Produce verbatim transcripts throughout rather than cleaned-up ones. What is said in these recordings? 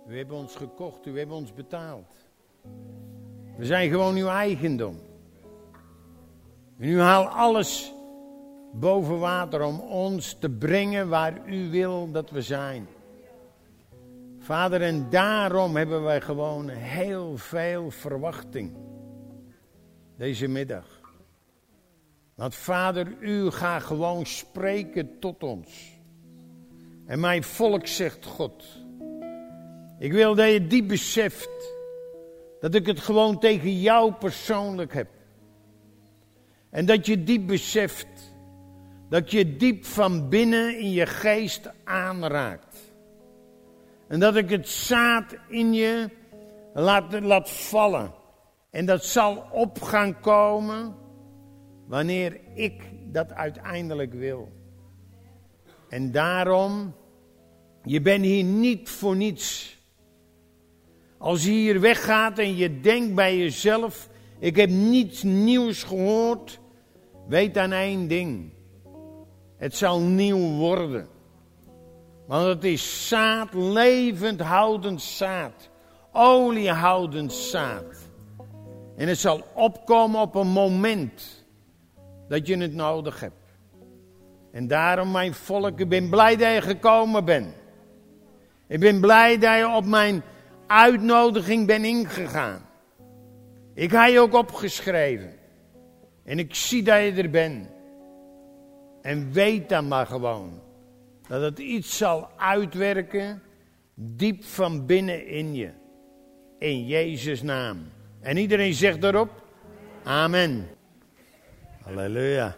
U hebt ons gekocht, u hebt ons betaald. We zijn gewoon uw eigendom. En u haalt alles boven water om ons te brengen waar u wil dat we zijn. Vader, en daarom hebben wij gewoon heel veel verwachting deze middag. Want Vader, u gaat gewoon spreken tot ons. En mijn volk zegt God, ik wil dat je diep beseft dat ik het gewoon tegen jou persoonlijk heb. En dat je diep beseft dat je diep van binnen in je geest aanraakt. En dat ik het zaad in je laat, laat vallen. En dat zal op gaan komen wanneer ik dat uiteindelijk wil. En daarom, je bent hier niet voor niets. Als je hier weggaat en je denkt bij jezelf, ik heb niets nieuws gehoord, weet dan één ding. Het zal nieuw worden. Want het is zaad, levend houdend zaad. Oliehoudend zaad. En het zal opkomen op een moment dat je het nodig hebt. En daarom, mijn volk, ik ben blij dat je gekomen bent. Ik ben blij dat je op mijn uitnodiging bent ingegaan. Ik heb je ook opgeschreven. En ik zie dat je er bent. En weet dan maar gewoon dat het iets zal uitwerken diep van binnen in je. In Jezus' naam. En iedereen zegt daarop, amen. Halleluja.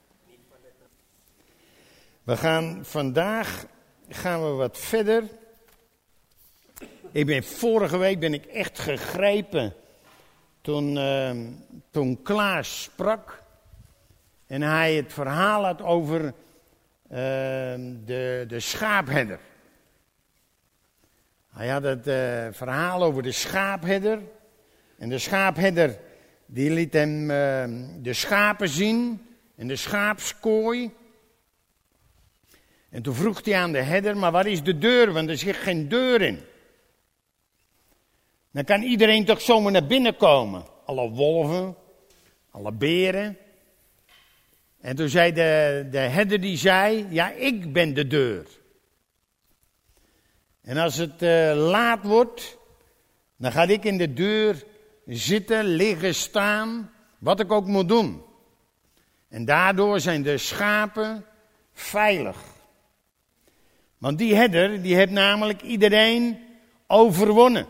We gaan vandaag gaan we wat verder. Ik ben vorige week ben ik echt gegrepen toen, uh, toen Klaas sprak. En hij het verhaal had over uh, de, de schaapherder. Hij had het uh, verhaal over de schaapherder. En de schaapherder die liet hem uh, de schapen zien en de schaapskooi. En toen vroeg hij aan de herder, maar waar is de deur? Want er zit geen deur in. Dan kan iedereen toch zomaar naar binnen komen. Alle wolven, alle beren. En toen zei de, de herder die zei, ja, ik ben de deur. En als het uh, laat wordt, dan ga ik in de deur zitten, liggen, staan, wat ik ook moet doen. En daardoor zijn de schapen veilig. Want die herder, die heeft namelijk iedereen overwonnen.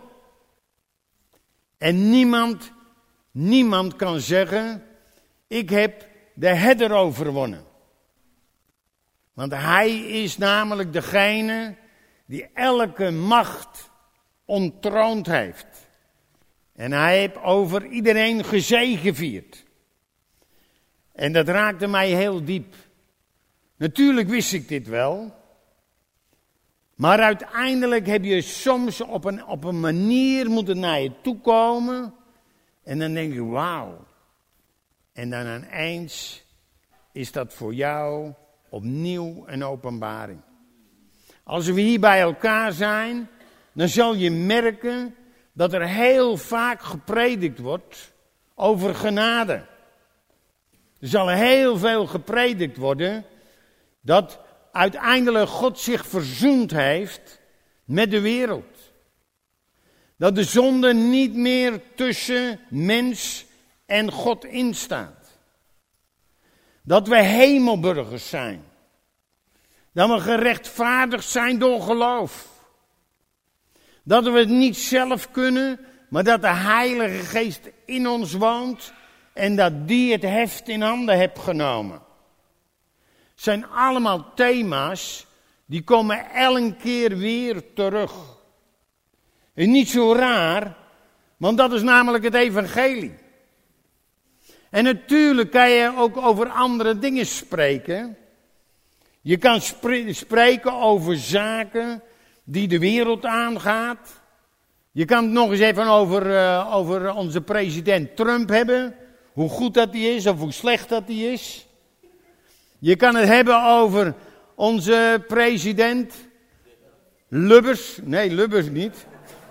En niemand, niemand kan zeggen, ik heb de herder overwonnen. Want hij is namelijk degene die elke macht ontroond heeft. En hij heeft over iedereen gezegevierd. En dat raakte mij heel diep. Natuurlijk wist ik dit wel. Maar uiteindelijk heb je soms op een, op een manier moeten naar je toe komen. En dan denk je, wauw. En dan ineens is dat voor jou opnieuw een openbaring. Als we hier bij elkaar zijn, dan zal je merken dat er heel vaak gepredikt wordt over genade. Er zal heel veel gepredikt worden dat uiteindelijk God zich verzoend heeft met de wereld. Dat de zonde niet meer tussen mens en God instaat. Dat we hemelburgers zijn. Dat we gerechtvaardigd zijn door geloof. Dat we het niet zelf kunnen, maar dat de Heilige Geest in ons woont en dat die het heft in handen heeft genomen. Het zijn allemaal thema's die komen elke keer weer terug. En niet zo raar, want dat is namelijk het evangelie. En natuurlijk kan je ook over andere dingen spreken. Je kan spre- spreken over zaken die de wereld aangaat. Je kan het nog eens even over, uh, over onze president Trump hebben. Hoe goed dat die is of hoe slecht dat die is. Je kan het hebben over onze president Lubbers. Nee, Lubbers niet.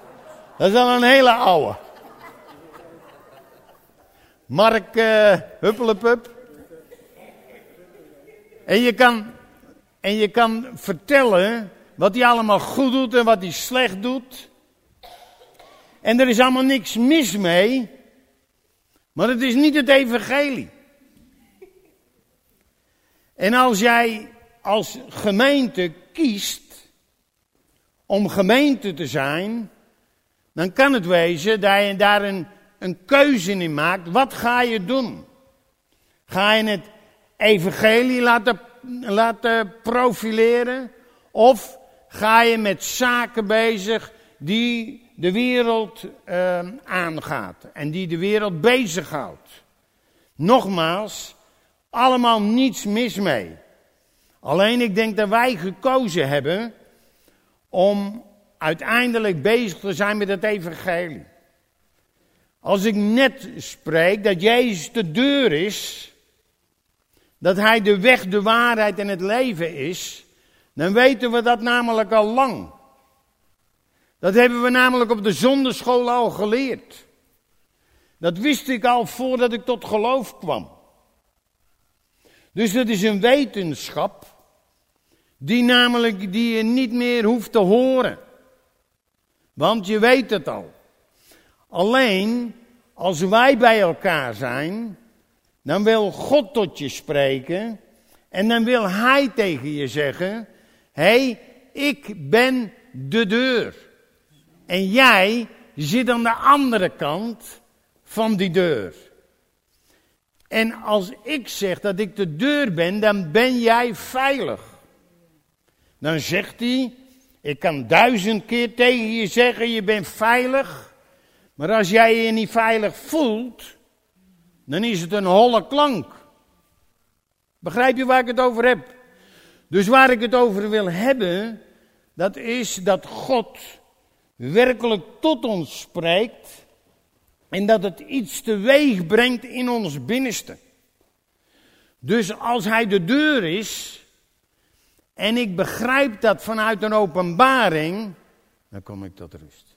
Dat is al een hele oude. Mark uh, Huppelepup. En je kan, en je kan vertellen wat hij allemaal goed doet en wat hij slecht doet. En er is allemaal niks mis mee. Maar het is niet het evangelie. En als jij als gemeente kiest om gemeente te zijn, dan kan het wezen dat je daar een, een keuze in maakt. Wat ga je doen? Ga je het evangelie laten, laten profileren? Of ga je met zaken bezig die de wereld uh, aangaat en die de wereld bezighoudt? Nogmaals, allemaal niets mis mee. Alleen ik denk dat wij gekozen hebben om uiteindelijk bezig te zijn met het evangelie. Als ik net spreek dat Jezus de deur is, dat Hij de weg, de waarheid en het leven is, dan weten we dat namelijk al lang. Dat hebben we namelijk op de zonderschool al geleerd. Dat wist ik al voordat ik tot geloof kwam. Dus dat is een wetenschap die namelijk die je niet meer hoeft te horen. Want je weet het al. Alleen als wij bij elkaar zijn, dan wil God tot je spreken en dan wil Hij tegen je zeggen: hé, hey, ik ben de deur. En jij zit aan de andere kant van die deur. En als ik zeg dat ik de deur ben, dan ben jij veilig. Dan zegt hij: ik kan duizend keer tegen je zeggen, je bent veilig. Maar als jij je niet veilig voelt, dan is het een holle klank. Begrijp je waar ik het over heb? Dus waar ik het over wil hebben, dat is dat God werkelijk tot ons spreekt en dat het iets teweeg brengt in ons binnenste. Dus als Hij de deur is en ik begrijp dat vanuit een openbaring, dan kom ik tot rust.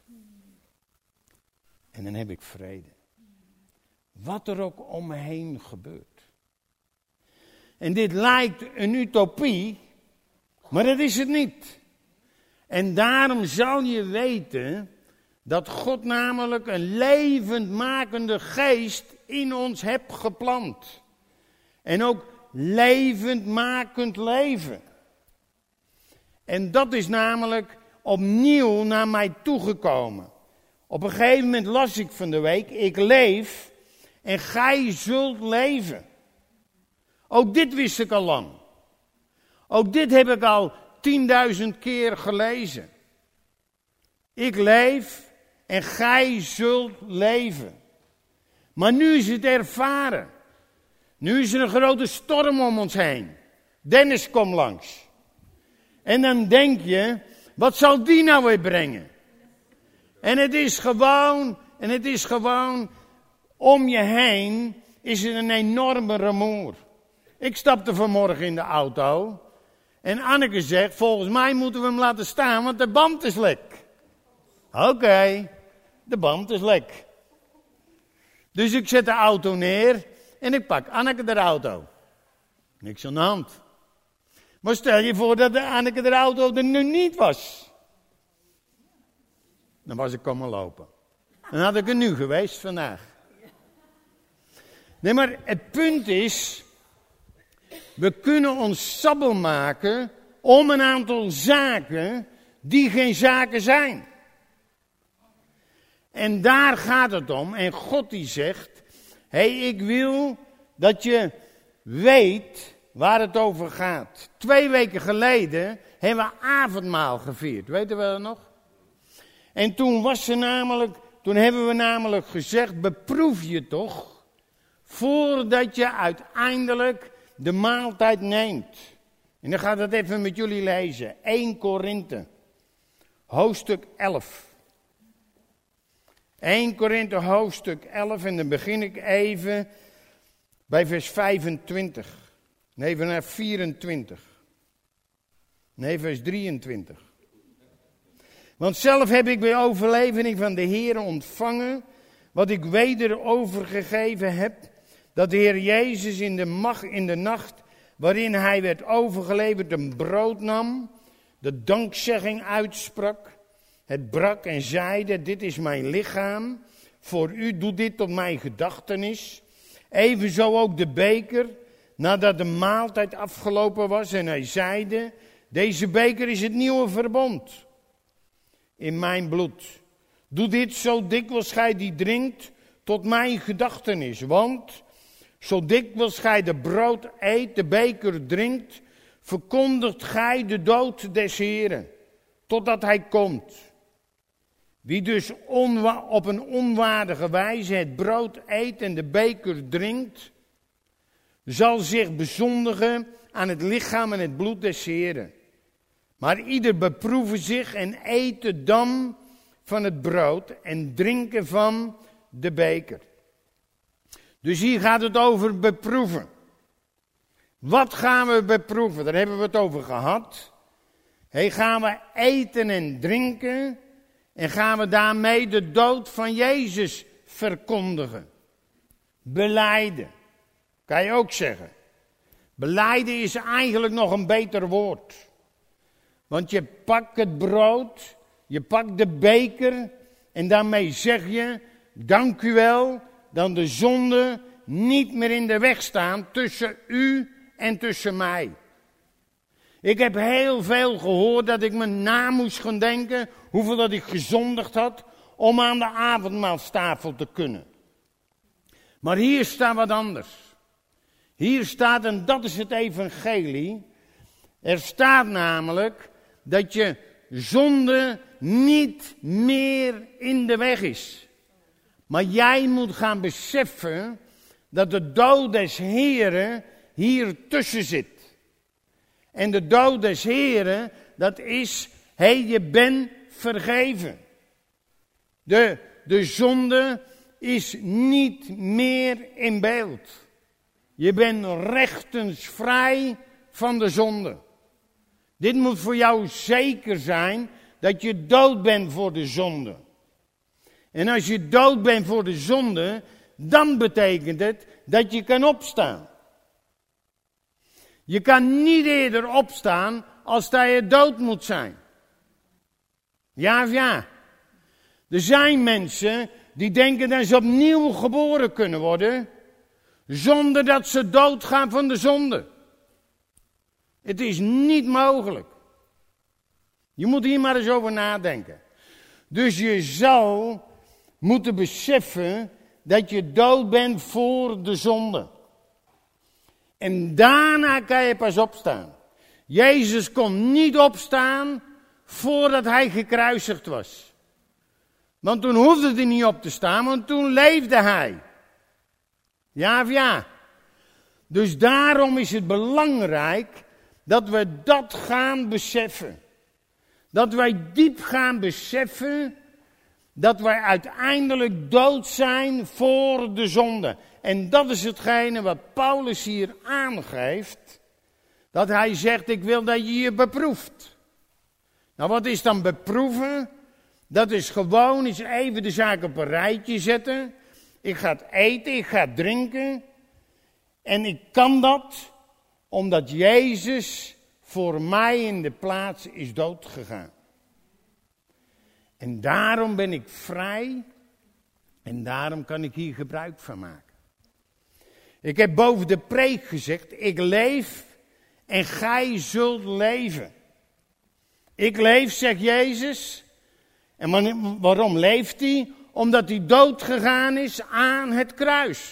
En dan heb ik vrede. Wat er ook om me heen gebeurt. En dit lijkt een utopie, maar dat is het niet. En daarom zal je weten dat God namelijk een levendmakende geest in ons hebt geplant. En ook levendmakend leven. En dat is namelijk opnieuw naar mij toegekomen. Op een gegeven moment las ik van de week: ik leef en gij zult leven. Ook dit wist ik al lang. Ook dit heb ik al tienduizend keer gelezen. Ik leef en gij zult leven. Maar nu is het ervaren. Nu is er een grote storm om ons heen. Dennis komt langs. En dan denk je, wat zal die nou weer brengen? En het is gewoon, en het is gewoon, om je heen is er een enorme rumoer. Ik stapte vanmorgen in de auto en Anneke zegt, volgens mij moeten we hem laten staan, want de band is lek. Oké, okay, de band is lek. Dus ik zet de auto neer en ik pak Anneke de auto. Niks aan de hand. Maar stel je voor dat de Anneke de auto er nu niet was. Dan was ik komen lopen. Dan had ik er nu geweest vandaag. Nee, maar het punt is, we kunnen ons sabbel maken om een aantal zaken die geen zaken zijn. En daar gaat het om. En God die zegt, hé, hey, ik wil dat je weet waar het over gaat. Twee weken geleden hebben we avondmaal gevierd. Weten we dat nog? En toen was er namelijk, toen hebben we namelijk gezegd, beproef je toch voordat je uiteindelijk de maaltijd neemt. En dan ga ik dat even met jullie lezen. Eerste Korinthe, hoofdstuk elf. Eerste Korinthe, hoofdstuk elf. En dan begin ik even bij vers vijfentwintig. Nee, vanaf vierentwintig. Nee, vers drieëntwintig. Want zelf heb ik bij overlevering van de Heer ontvangen, wat ik weder overgegeven heb, dat de Heer Jezus in de, macht, in de nacht waarin hij werd overgeleverd een brood nam, de dankzegging uitsprak, het brak en zeide, dit is mijn lichaam, voor u doe dit tot mijn gedachtenis. Evenzo ook de beker, nadat de maaltijd afgelopen was en hij zeide, deze beker is het nieuwe verbond in mijn bloed. Doe dit zo dikwijls gij die drinkt tot mijn gedachtenis, want zo dikwijls gij de brood eet, de beker drinkt, verkondigt gij de dood des Heeren, totdat hij komt. Wie dus onwa- op een onwaardige wijze het brood eet en de beker drinkt, zal zich bezondigen aan het lichaam en het bloed des Heeren. Maar ieder beproeve zich en eten dan van het brood en drinken van de beker. Dus hier gaat het over beproeven. Wat gaan we beproeven? Daar hebben we het over gehad. Hey, gaan we eten en drinken en gaan we daarmee de dood van Jezus verkondigen. Belijden, kan je ook zeggen. Belijden is eigenlijk nog een beter woord. Want je pakt het brood, je pakt de beker en daarmee zeg je, dank u wel, dat de zonde niet meer in de weg staan tussen u en tussen mij. Ik heb heel veel gehoord dat ik me na moest gaan denken hoeveel dat ik gezondigd had om aan de avondmaalstafel te kunnen. Maar hier staat wat anders. Hier staat, en dat is het evangelie, er staat namelijk dat je zonde niet meer in de weg is. Maar jij moet gaan beseffen dat de dood des Heren hier tussen zit. En de dood des Heren, dat is, hé, hey, je bent vergeven. De, de zonde is niet meer in beeld. Je bent rechtens vrij van de zonde. Dit moet voor jou zeker zijn dat je dood bent voor de zonde. En als je dood bent voor de zonde, dan betekent het dat je kan opstaan. Je kan niet eerder opstaan als dat je dood moet zijn. Ja of ja? Er zijn mensen die denken dat ze opnieuw geboren kunnen worden, zonder dat ze doodgaan van de zonde. Het is niet mogelijk. Je moet hier maar eens over nadenken. Dus je zal moeten beseffen dat je dood bent voor de zonde. En daarna kan je pas opstaan. Jezus kon niet opstaan voordat hij gekruisigd was. Want toen hoefde hij niet op te staan, want toen leefde hij. Ja of ja? Dus daarom is het belangrijk dat we dat gaan beseffen. Dat wij diep gaan beseffen dat wij uiteindelijk dood zijn voor de zonde. En dat is hetgene wat Paulus hier aangeeft. Dat hij zegt, ik wil dat je je beproeft. Nou, wat is dan beproeven? Dat is gewoon eens even de zaak op een rijtje zetten. Ik ga het eten, ik ga het drinken. En ik kan dat omdat Jezus voor mij in de plaats is doodgegaan. En daarom ben ik vrij en daarom kan ik hier gebruik van maken. Ik heb boven de preek gezegd, ik leef en gij zult leven. Ik leef, zegt Jezus. En waarom leeft hij? Omdat hij doodgegaan is aan het kruis.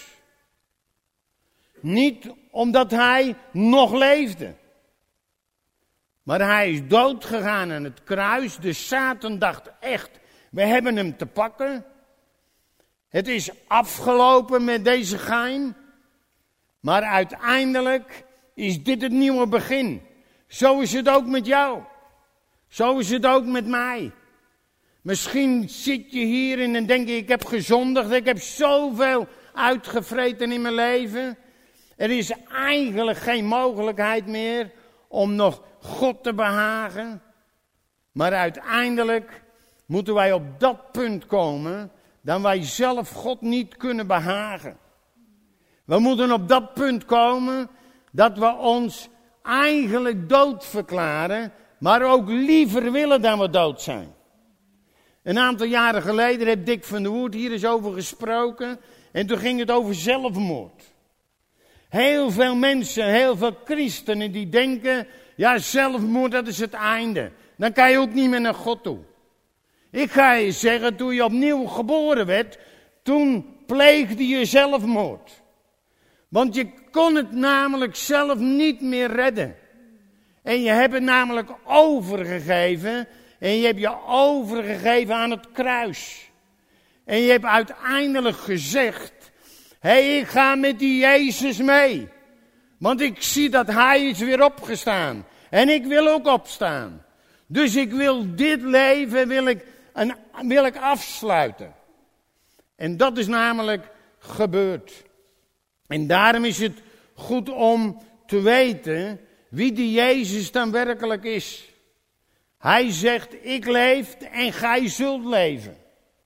Niet omdat hij nog leefde. Maar hij is doodgegaan aan het kruis. De Satan dacht echt, we hebben hem te pakken. Het is afgelopen met deze gein. Maar uiteindelijk is dit het nieuwe begin. Zo is het ook met jou. Zo is het ook met mij. Misschien zit je hier en denk je, ik heb gezondigd. Ik heb zoveel uitgevreten in mijn leven. Er is eigenlijk geen mogelijkheid meer om nog God te behagen. Maar uiteindelijk moeten wij op dat punt komen dat wij zelf God niet kunnen behagen. We moeten op dat punt komen dat we ons eigenlijk dood verklaren, maar ook liever willen dan we dood zijn. Een aantal jaren geleden heeft Dick van der Woerd hier eens over gesproken en toen ging het over zelfmoord. Heel veel mensen, heel veel christenen die denken, ja, zelfmoord dat is het einde. Dan kan je ook niet meer naar God toe. Ik ga je zeggen, toen je opnieuw geboren werd, toen pleegde je zelfmoord. Want je kon het namelijk zelf niet meer redden. En je hebt het namelijk overgegeven. En je hebt je overgegeven aan het kruis. En je hebt uiteindelijk gezegd, hé, hey, ik ga met die Jezus mee. Want ik zie dat hij is weer opgestaan. En ik wil ook opstaan. Dus ik wil dit leven wil ik, een, wil ik afsluiten. En dat is namelijk gebeurd. En daarom is het goed om te weten wie die Jezus dan werkelijk is. Hij zegt, ik leef en gij zult leven.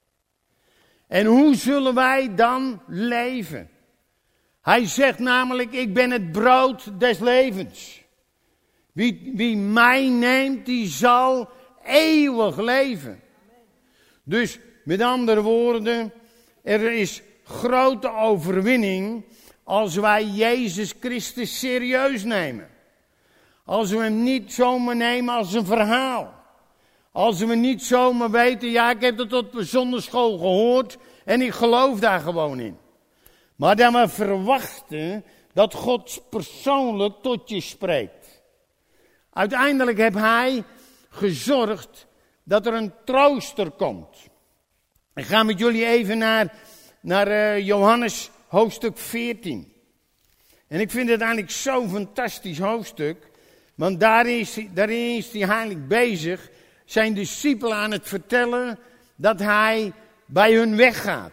En hoe zullen wij dan leven? Hij zegt namelijk, ik ben het brood des levens. Wie, wie mij neemt, die zal eeuwig leven. Dus met andere woorden, er is grote overwinning als wij Jezus Christus serieus nemen. Als we hem niet zomaar nemen als een verhaal. Als we niet zomaar weten, ja, ik heb het op de zondagschool gehoord en ik geloof daar gewoon in. Maar dan we verwachten dat God persoonlijk tot je spreekt. Uiteindelijk heeft hij gezorgd dat er een trooster komt. Ik ga met jullie even naar, naar uh, Johannes hoofdstuk veertien. En ik vind het eigenlijk zo'n fantastisch hoofdstuk. Want daarin is, daarin is hij eigenlijk bezig zijn discipelen aan het vertellen dat hij bij hun weggaat.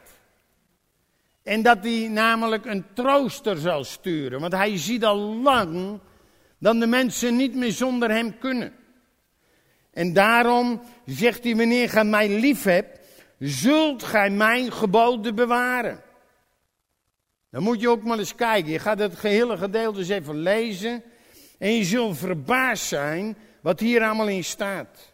En dat hij namelijk een trooster zal sturen. Want hij ziet al lang dat de mensen niet meer zonder hem kunnen. En daarom zegt hij, wanneer gij mij lief hebt, zult gij mijn geboden bewaren. Dan moet je ook maar eens kijken. Je gaat het gehele gedeelte eens even lezen. En je zult verbaasd zijn wat hier allemaal in staat.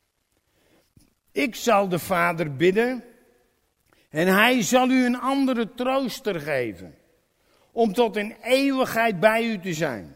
Ik zal de Vader bidden en hij zal u een andere trooster geven. Om tot in eeuwigheid bij u te zijn.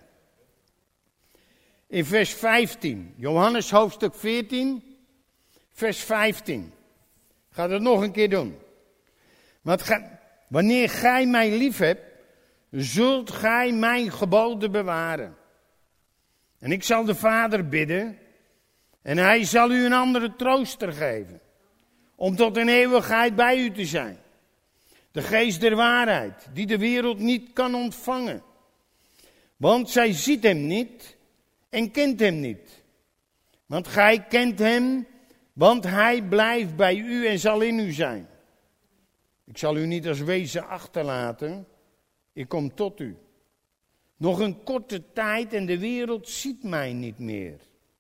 In vers vijftien, Johannes hoofdstuk veertien, vers vijftien. Ik ga het nog een keer doen. Want ga, wanneer gij mij lief hebt, zult gij mijn geboden bewaren. En ik zal de Vader bidden en hij zal u een andere trooster geven. Om tot in eeuwigheid bij u te zijn. De geest der waarheid, die de wereld niet kan ontvangen. Want zij ziet hem niet en kent hem niet. Want gij kent hem, want hij blijft bij u en zal in u zijn. Ik zal u niet als wezen achterlaten, ik kom tot u. Nog een korte tijd en de wereld ziet mij niet meer.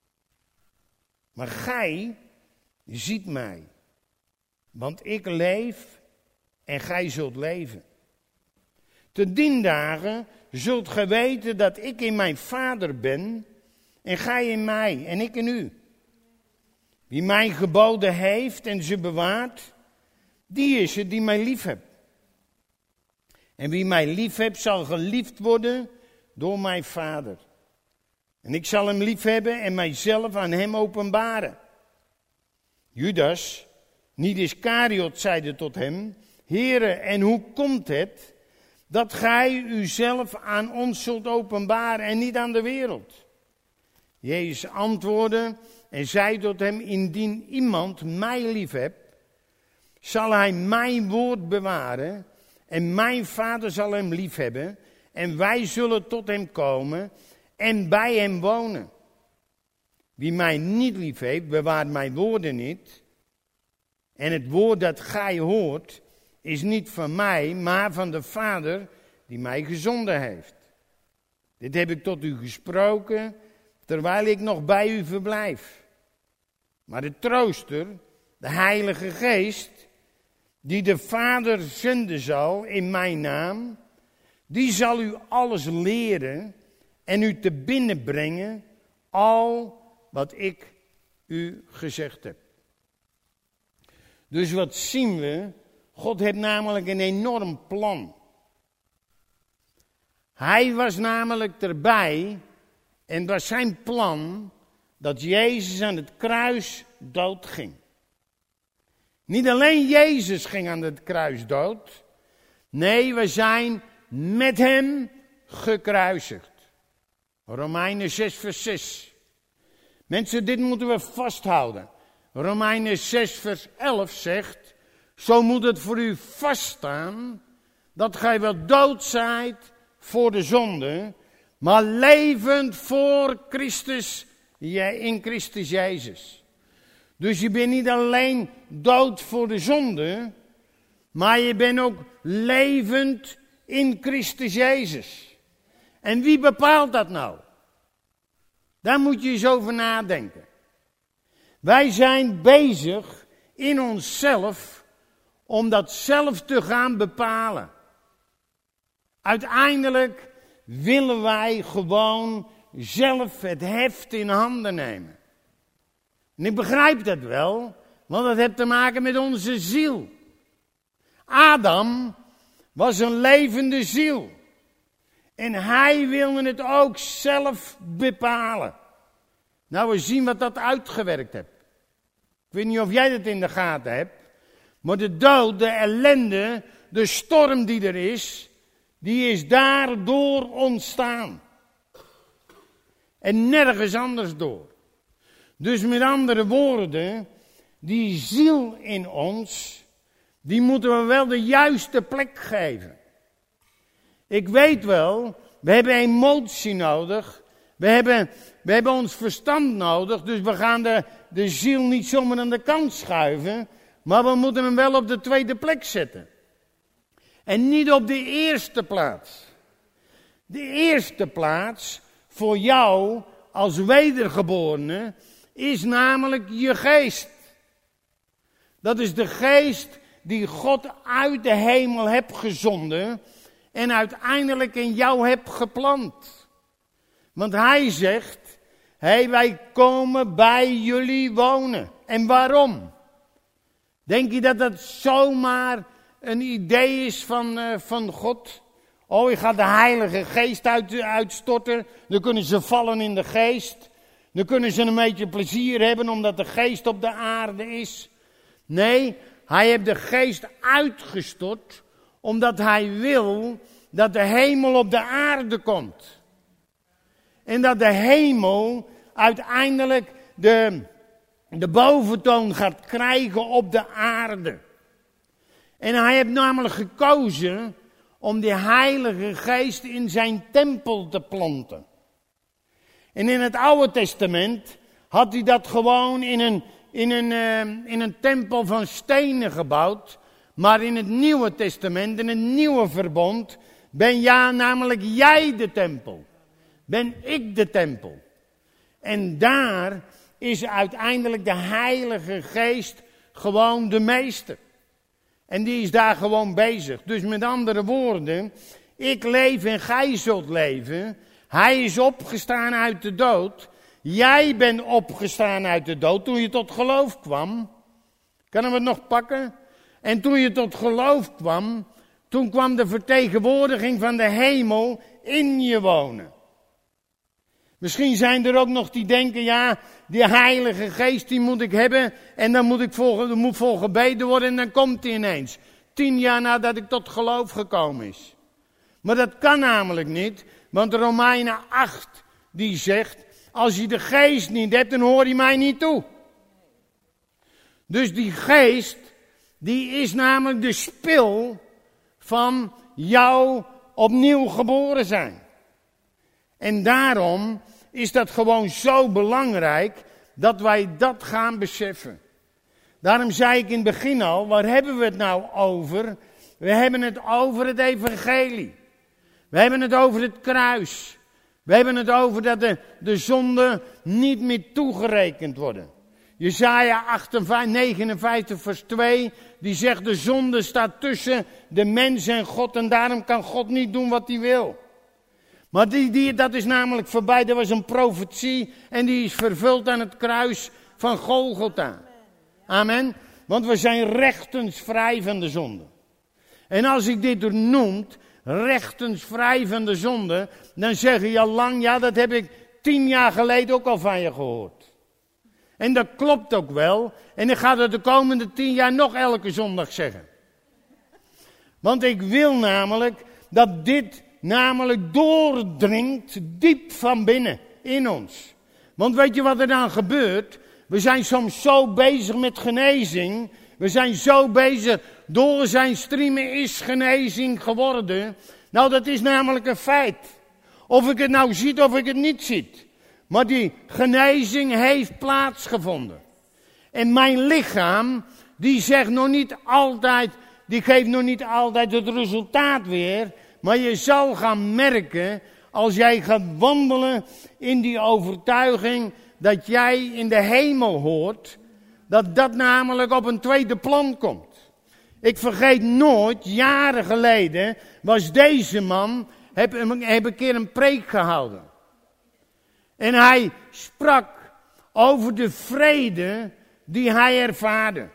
Maar gij ziet mij. Want ik leef en gij zult leven. Te dien dagen zult gij weten dat ik in mijn Vader ben en gij in mij en ik in u. Wie mijn geboden heeft en ze bewaart, die is het die mij lief hebt. En wie mij lief hebt zal geliefd worden door mijn Vader. En ik zal hem lief hebben en mijzelf aan hem openbaren. Judas, niet Iskariot, zeide tot hem, Heere, en hoe komt het dat gij uzelf aan ons zult openbaren en niet aan de wereld? Jezus antwoordde en zei tot hem, indien iemand mij lief hebt, zal hij mijn woord bewaren en mijn Vader zal hem lief hebben en wij zullen tot hem komen en bij hem wonen. Wie mij niet lief heeft, bewaart mijn woorden niet. En het woord dat gij hoort, is niet van mij, maar van de Vader die mij gezonden heeft. Dit heb ik tot u gesproken, terwijl ik nog bij u verblijf. Maar de trooster, de Heilige Geest, die de Vader zenden zal in mijn naam, die zal u alles leren en u te binnen brengen, al wat ik u gezegd heb. Dus wat zien we? God heeft namelijk een enorm plan. Hij was namelijk erbij en het was zijn plan dat Jezus aan het kruis doodging. Niet alleen Jezus ging aan het kruis dood. Nee, we zijn met hem gekruisigd. Romeinen zes vers zes. Mensen, dit moeten we vasthouden. Romeinen zes vers elf zegt, zo moet het voor u vaststaan, dat gij wel dood zijt voor de zonde, maar levend voor Christus, in Christus Jezus. Dus je bent niet alleen dood voor de zonde, maar je bent ook levend in Christus Jezus. En wie bepaalt dat nou? Daar moet je eens over nadenken. Wij zijn bezig in onszelf om dat zelf te gaan bepalen. Uiteindelijk willen wij gewoon zelf het heft in handen nemen. En ik begrijp dat wel, want dat heeft te maken met onze ziel. Adam was een levende ziel. En hij wilde het ook zelf bepalen. Nou, we zien wat dat uitgewerkt heeft. Ik weet niet of jij dat in de gaten hebt. Maar de dood, de ellende, de storm die er is, die is daardoor ontstaan. En nergens anders door. Dus met andere woorden, die ziel in ons, die moeten we wel de juiste plek geven. Ik weet wel, we hebben emotie nodig. We hebben, we hebben ons verstand nodig. Dus we gaan de, de ziel niet zomaar aan de kant schuiven. Maar we moeten hem wel op de tweede plek zetten. En niet op de eerste plaats. De eerste plaats voor jou als wedergeborene is namelijk je geest. Dat is de geest die God uit de hemel hebt gezonden en uiteindelijk in jou hebt geplant. Want hij zegt, hey, wij komen bij jullie wonen. En waarom? Denk je dat dat zomaar een idee is van, uh, van God? Oh, je gaat de Heilige Geest uit, uitstorten. Dan kunnen ze vallen in de geest. Dan kunnen ze een beetje plezier hebben omdat de geest op de aarde is. Nee, hij heeft de geest uitgestort omdat hij wil dat de hemel op de aarde komt. En dat de hemel uiteindelijk de, de boventoon gaat krijgen op de aarde. En hij heeft namelijk gekozen om die Heilige Geest in zijn tempel te planten. En in het Oude Testament had hij dat gewoon in een, in een, uh, in een tempel van stenen gebouwd. Maar in het Nieuwe Testament, in het Nieuwe Verbond, ben ja, namelijk jij de tempel. Ben ik de tempel. En daar is uiteindelijk de Heilige Geest gewoon de meester. En die is daar gewoon bezig. Dus met andere woorden, ik leef en gij zult leven. Hij is opgestaan uit de dood. Jij bent opgestaan uit de dood toen je tot geloof kwam. Kunnen we het nog pakken? En toen je tot geloof kwam, toen kwam de vertegenwoordiging van de hemel in je wonen. Misschien zijn er ook nog die denken, ja, die Heilige Geest die moet ik hebben en dan moet ik voor, er moet voor gebeden worden en dan komt hij ineens. Tien jaar nadat ik tot geloof gekomen is. Maar dat kan namelijk niet, want Romeinen acht die zegt, als je de Geest niet hebt, dan hoor je mij niet toe. Dus die Geest, die is namelijk de spil van jou opnieuw geboren zijn. En daarom is dat gewoon zo belangrijk dat wij dat gaan beseffen. Daarom zei ik in het begin al, waar hebben we het nou over? We hebben het over het evangelie. We hebben het over het kruis. We hebben het over dat de, de zonden niet meer toegerekend worden. Jesaja achtenvijftig, negenenvijftig vers twee, die zegt de zonde staat tussen de mens en God en daarom kan God niet doen wat hij wil. Maar die, die, dat is namelijk voorbij, dat was een profetie en die is vervuld aan het kruis van Golgotha. Amen. Want we zijn rechtens vrij van de zonde. En als ik dit noem, rechtens vrij van de zonde, dan zeg je al lang, ja dat heb ik tien jaar geleden ook al van je gehoord. En dat klopt ook wel. En ik ga dat de komende tien jaar nog elke zondag zeggen. Want ik wil namelijk dat dit namelijk doordringt diep van binnen in ons. Want weet je wat er dan gebeurt? We zijn soms zo bezig met genezing. We zijn zo bezig, door zijn striemen is genezing geworden. Nou, dat is namelijk een feit. Of ik het nou zie of ik het niet zie. Maar die genezing heeft plaatsgevonden. En mijn lichaam, die zegt nog niet altijd, die geeft nog niet altijd het resultaat weer. Maar je zal gaan merken, als jij gaat wandelen in die overtuiging dat jij in de hemel hoort, dat dat namelijk op een tweede plan komt. Ik vergeet nooit, jaren geleden was deze man, heb, heb een keer een preek gehouden. En hij sprak over de vrede die hij ervaarde.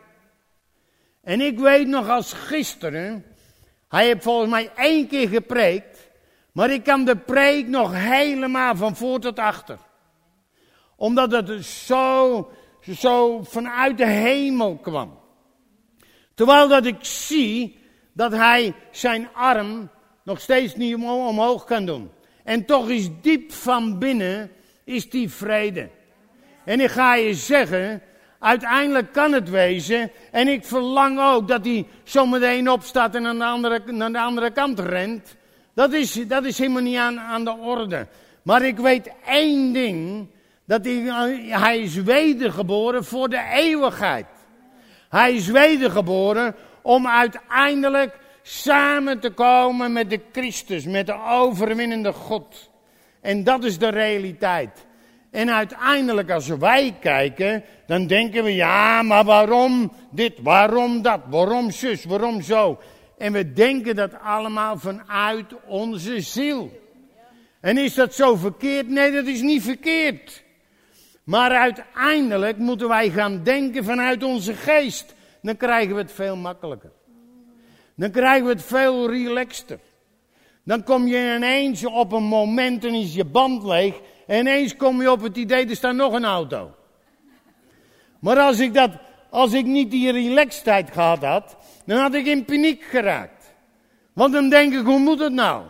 En ik weet nog als gisteren, hij heeft volgens mij één keer gepreekt, maar ik kan de preek nog helemaal van voor tot achter. Omdat het zo, zo vanuit de hemel kwam. Terwijl dat ik zie dat hij zijn arm nog steeds niet omhoog kan doen. En toch is diep van binnen is die vrede. En ik ga je zeggen, uiteindelijk kan het wezen. En ik verlang ook dat hij zometeen opstaat en aan de andere, naar de andere kant rent. Dat is, dat is helemaal niet aan, aan de orde. Maar ik weet één ding. Dat hij, hij is wedergeboren voor de eeuwigheid. Hij is wedergeboren om uiteindelijk samen te komen met de Christus, met de overwinnende God. En dat is de realiteit. En uiteindelijk als wij kijken, dan denken we, ja, maar waarom dit, waarom dat, waarom zus, waarom zo. En we denken dat allemaal vanuit onze ziel. En is dat zo verkeerd? Nee, dat is niet verkeerd. Maar uiteindelijk moeten wij gaan denken vanuit onze geest. Dan krijgen we het veel makkelijker. Dan krijgen we het veel relaxter. Dan kom je ineens op een moment en is je band leeg. En ineens kom je op het idee, er staat nog een auto. Maar als ik, dat, als ik niet die relaxedheid gehad had, dan had ik in paniek geraakt. Want dan denk ik, hoe moet het nou?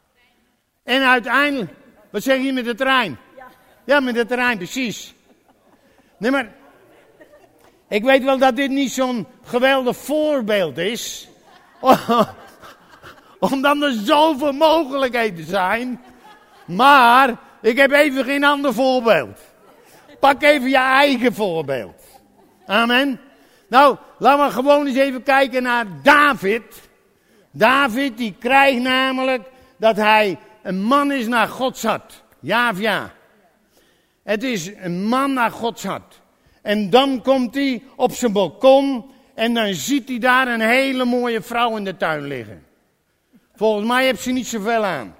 En uiteindelijk, wat zeg je met de trein? Ja, met de trein, precies. Nee, maar ik weet wel dat dit niet zo'n geweldig voorbeeld is. Omdat er zoveel mogelijkheden zijn. Maar ik heb even geen ander voorbeeld. Pak even je eigen voorbeeld. Amen. Nou, laten we gewoon eens even kijken naar David. David die krijgt namelijk dat hij een man is naar Gods hart. Ja of ja? Het is een man naar Gods hart. En dan komt hij op zijn balkon en dan ziet hij daar een hele mooie vrouw in de tuin liggen. Volgens mij heeft ze niet zoveel aan.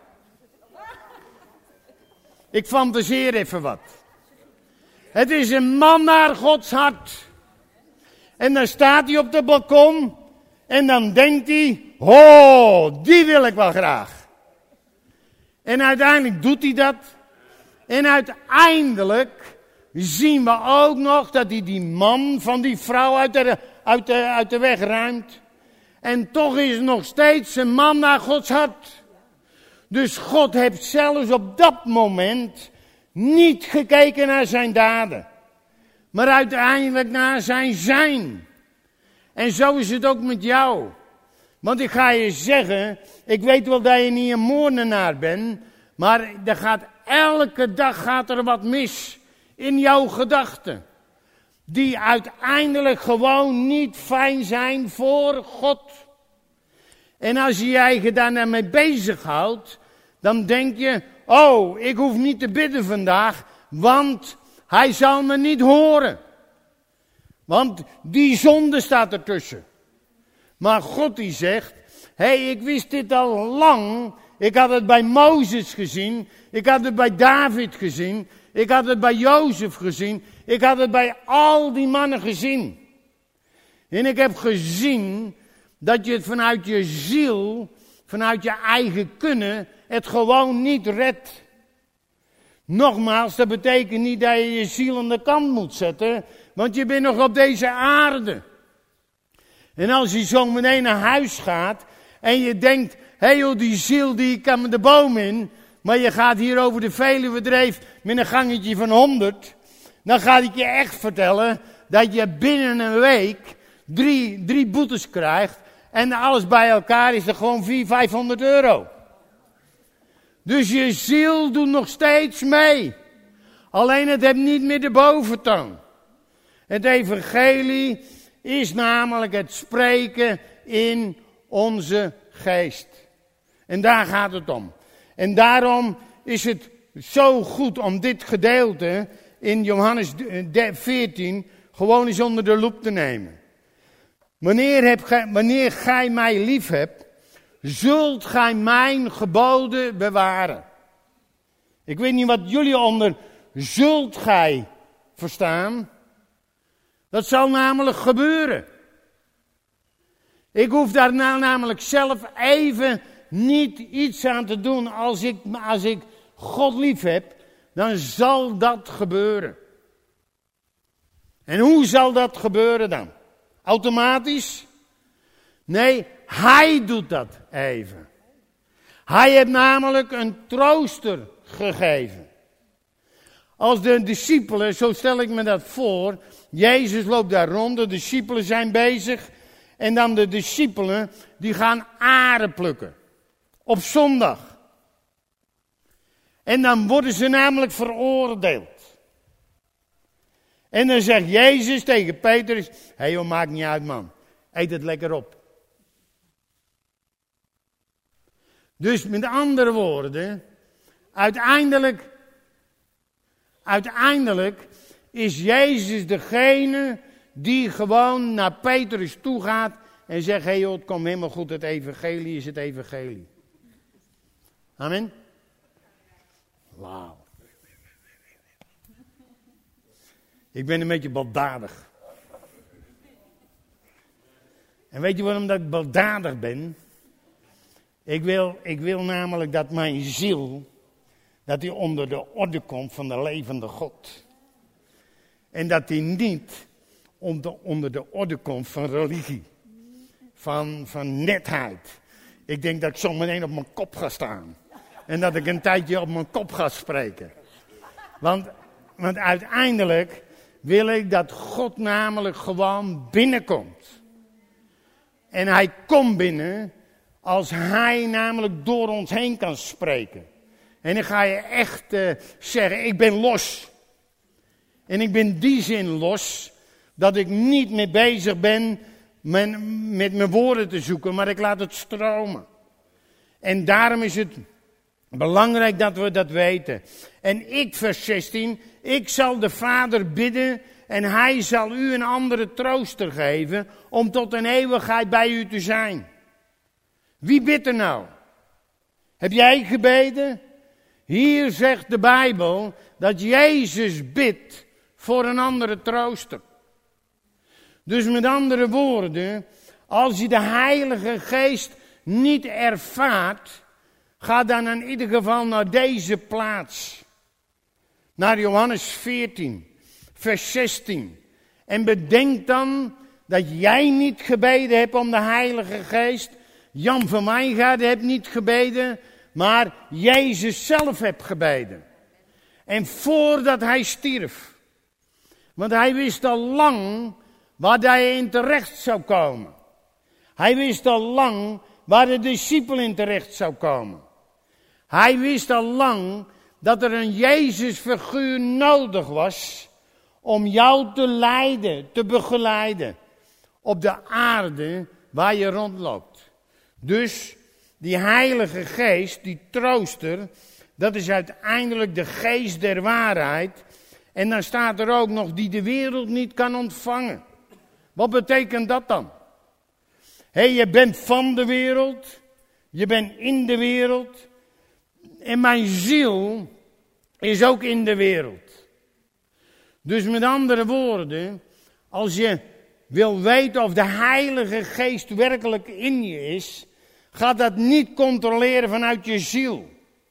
Ik fantaseer even wat. Het is een man naar Gods hart. En dan staat hij op de balkon en dan denkt hij, oh, die wil ik wel graag. En uiteindelijk doet hij dat. En uiteindelijk zien we ook nog dat hij die man van die vrouw uit de, uit de, uit de weg ruimt. En toch is het nog steeds een man naar Gods hart. Dus God heeft zelfs op dat moment niet gekeken naar zijn daden. Maar uiteindelijk naar zijn zijn. En zo is het ook met jou. Want ik ga je zeggen, ik weet wel dat je niet een moordenaar bent. Maar er gaat, elke dag gaat er wat mis in jouw gedachten. Die uiteindelijk gewoon niet fijn zijn voor God. En als je je eigen daarmee bezighoudt, dan denk je, oh, ik hoef niet te bidden vandaag, want hij zal me niet horen. Want die zonde staat ertussen. Maar God die zegt, hé, hey, ik wist dit al lang. Ik had het bij Mozes gezien. Ik had het bij David gezien. Ik had het bij Jozef gezien. Ik had het bij al die mannen gezien. En ik heb gezien dat je het vanuit je ziel, vanuit je eigen kunnen, het gewoon niet redt. Nogmaals, dat betekent niet dat je je ziel aan de kant moet zetten, want je bent nog op deze aarde. En als je zo meteen naar huis gaat en je denkt, hé hey joh, die ziel die kan met de boom in, maar je gaat hier over de Veluwe dreef met een gangetje van honderd, dan ga ik je echt vertellen dat je binnen een week drie, drie boetes krijgt en alles bij elkaar is er gewoon vierhonderd, vijfhonderd euro. Dus je ziel doet nog steeds mee. Alleen het heeft niet meer de boventoon. Het evangelie is namelijk het spreken in onze geest. En daar gaat het om. En daarom is het zo goed om dit gedeelte in Johannes veertien gewoon eens onder de loep te nemen. Wanneer, heb gij, wanneer gij mij lief hebt, zult gij mijn geboden bewaren. Ik weet niet wat jullie onder zult gij verstaan. Dat zal namelijk gebeuren. Ik hoef daar nou namelijk zelf even niet iets aan te doen. Als ik, als ik God lief heb, dan zal dat gebeuren. En hoe zal dat gebeuren dan? Automatisch? Nee, hij doet dat even. Hij heeft namelijk een trooster gegeven. Als de discipelen, zo stel ik me dat voor, Jezus loopt daar rond, de discipelen zijn bezig en dan de discipelen die gaan aren plukken. Op zondag. En dan worden ze namelijk veroordeeld. En dan zegt Jezus tegen Petrus, hé hey joh, maakt niet uit man, eet het lekker op. Dus met andere woorden, uiteindelijk, uiteindelijk is Jezus degene die gewoon naar Petrus toe gaat en zegt, hé hey joh, het komt helemaal goed, het evangelie is het evangelie. Amen. Wauw. Ik ben een beetje baldadig. En weet je waarom dat ik baldadig ben? Ik wil, ik wil namelijk dat mijn ziel, dat die onder de orde komt van de levende God. En dat die niet onder, onder de orde komt van religie. Van, van netheid. Ik denk dat ik zo meteen op mijn kop ga staan. En dat ik een tijdje op mijn kop ga spreken. Want, want uiteindelijk wil ik dat God namelijk gewoon binnenkomt. En hij komt binnen als hij namelijk door ons heen kan spreken. En dan ga je echt uh, zeggen, ik ben los. En ik ben die zin los, dat ik niet meer bezig ben met, met mijn woorden te zoeken, maar ik laat het stromen. En daarom is het belangrijk dat we dat weten. En ik, vers zestien, ik zal de Vader bidden en hij zal u een andere trooster geven om tot een eeuwigheid bij u te zijn. Wie bidt er nou? Heb jij gebeden? Hier zegt de Bijbel dat Jezus bidt voor een andere trooster. Dus met andere woorden, als je de Heilige Geest niet ervaart, ga dan in ieder geval naar deze plaats. Naar Johannes veertien, vers zestien. En bedenk dan dat jij niet gebeden hebt om de Heilige Geest. Jan van Wijngaarden heeft niet gebeden, maar Jezus zelf heeft gebeden. En voordat hij stierf, want hij wist al lang waar hij in terecht zou komen. Hij wist al lang waar de discipel in terecht zou komen. Hij wist al lang dat er een Jezusfiguur nodig was om jou te leiden, te begeleiden op de aarde waar je rondloopt. Dus die Heilige Geest, die trooster, dat is uiteindelijk de geest der waarheid. En dan staat er ook nog die de wereld niet kan ontvangen. Wat betekent dat dan? Hé, hey, je bent van de wereld. Je bent in de wereld. En mijn ziel is ook in de wereld. Dus met andere woorden, als je wil weten of de Heilige Geest werkelijk in je is, ga dat niet controleren vanuit je ziel.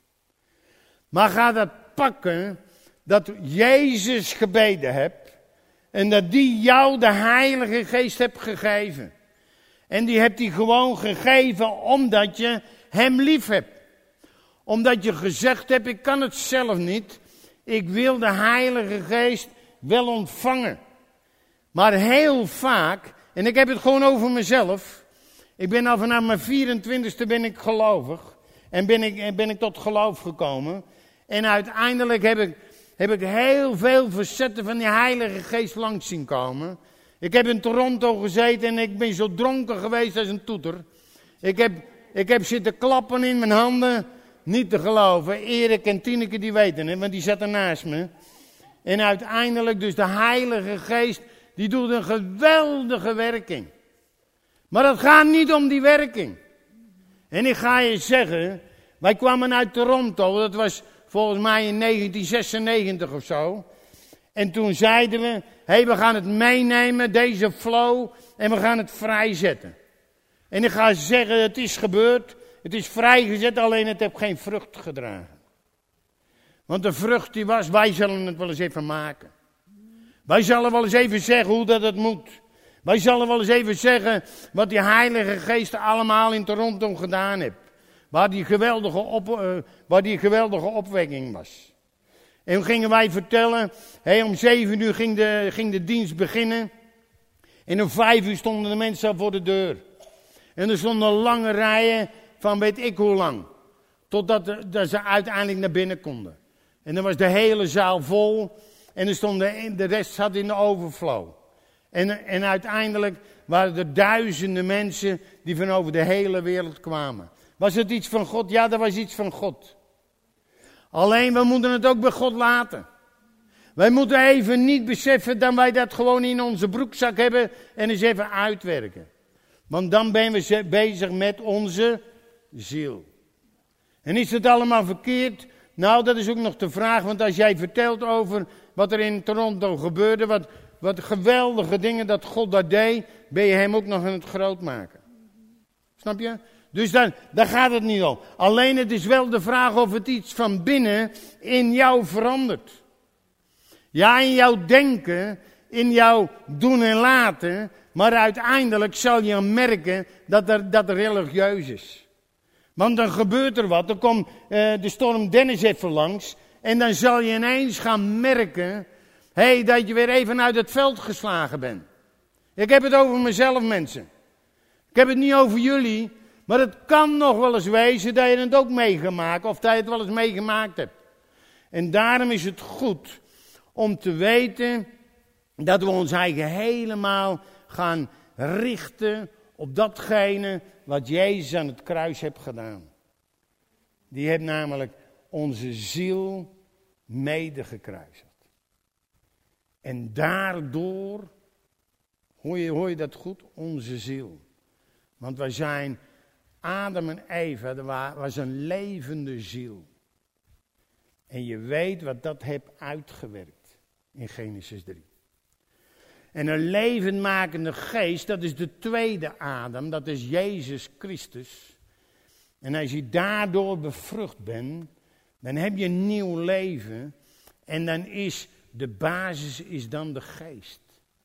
Maar ga dat pakken dat Jezus gebeden hebt en dat die jou de Heilige Geest hebt gegeven. En die hebt hij gewoon gegeven omdat je hem lief hebt. Omdat je gezegd hebt, ik kan het zelf niet. Ik wil de Heilige Geest wel ontvangen. Maar heel vaak, en ik heb het gewoon over mezelf. Ik ben al vanaf mijn vierentwintigste ben ik gelovig. En ben ik, ben ik tot geloof gekomen. En uiteindelijk heb ik, heb ik heel veel verzetten van die Heilige Geest langs zien komen. Ik heb in Toronto gezeten en ik ben zo dronken geweest als een toeter. Ik heb, ik heb zitten klappen in mijn handen. Niet te geloven. Erik en Tineke die weten het, want die zaten naast me. En uiteindelijk dus de Heilige Geest, die doet een geweldige werking. Maar het gaat niet om die werking. En ik ga je zeggen, wij kwamen uit Toronto, dat was volgens mij in negentien zesennegentig of zo. En toen zeiden we, hé, hey, we gaan het meenemen, deze flow, en we gaan het vrijzetten. En ik ga zeggen, het is gebeurd, het is vrijgezet, alleen het heeft geen vrucht gedragen. Want de vrucht die was, wij zullen het wel eens even maken. Wij zullen wel eens even zeggen hoe dat het moet. Wij zullen wel eens even zeggen wat die Heilige Geest allemaal in Toronto gedaan heeft. Waar die geweldige, op, uh, waar die geweldige opwekking was. En toen gingen wij vertellen, hey, om zeven uur ging de, ging de dienst beginnen. En om vijf uur stonden de mensen al voor de deur. En er stonden lange rijen van weet ik hoe lang. Totdat de, dat ze uiteindelijk naar binnen konden. En dan was de hele zaal vol. En er stonden, de rest zat in de overflow. En, en uiteindelijk waren er duizenden mensen die van over de hele wereld kwamen. Was het iets van God? Ja, dat was iets van God. Alleen, we moeten het ook bij God laten. Wij moeten even niet beseffen dat wij dat gewoon in onze broekzak hebben en eens even uitwerken. Want dan zijn we bezig met onze ziel. En is het allemaal verkeerd? Nou, dat is ook nog de vraag, want als jij vertelt over wat er in Toronto gebeurde, wat, wat geweldige dingen dat God dat deed, ben je hem ook nog aan het groot maken. Snap je? Dus daar, daar gaat het niet om. Alleen het is wel de vraag of het iets van binnen in jou verandert. Ja, in jouw denken, in jouw doen en laten, maar uiteindelijk zal je merken dat er, dat er religieus is. Want dan gebeurt er wat, dan komt uh, de storm Dennis even langs en dan zal je ineens gaan merken, hey, dat je weer even uit het veld geslagen bent. Ik heb het over mezelf, mensen. Ik heb het niet over jullie, maar het kan nog wel eens wezen dat je het ook meegemaakt of dat je het wel eens meegemaakt hebt. En daarom is het goed om te weten dat we ons eigen helemaal gaan richten op datgene wat Jezus aan het kruis heeft gedaan. Die heeft namelijk onze ziel mede gekruisigd. En daardoor, hoor je, hoor je dat goed? Onze ziel. Want wij zijn, Adam en Eva, dat was een levende ziel. En je weet wat dat heeft uitgewerkt in Genesis drie. En een levendmakende geest, dat is de tweede Adam, dat is Jezus Christus. En als je daardoor bevrucht bent, dan heb je een nieuw leven. En dan is de basis is dan de geest.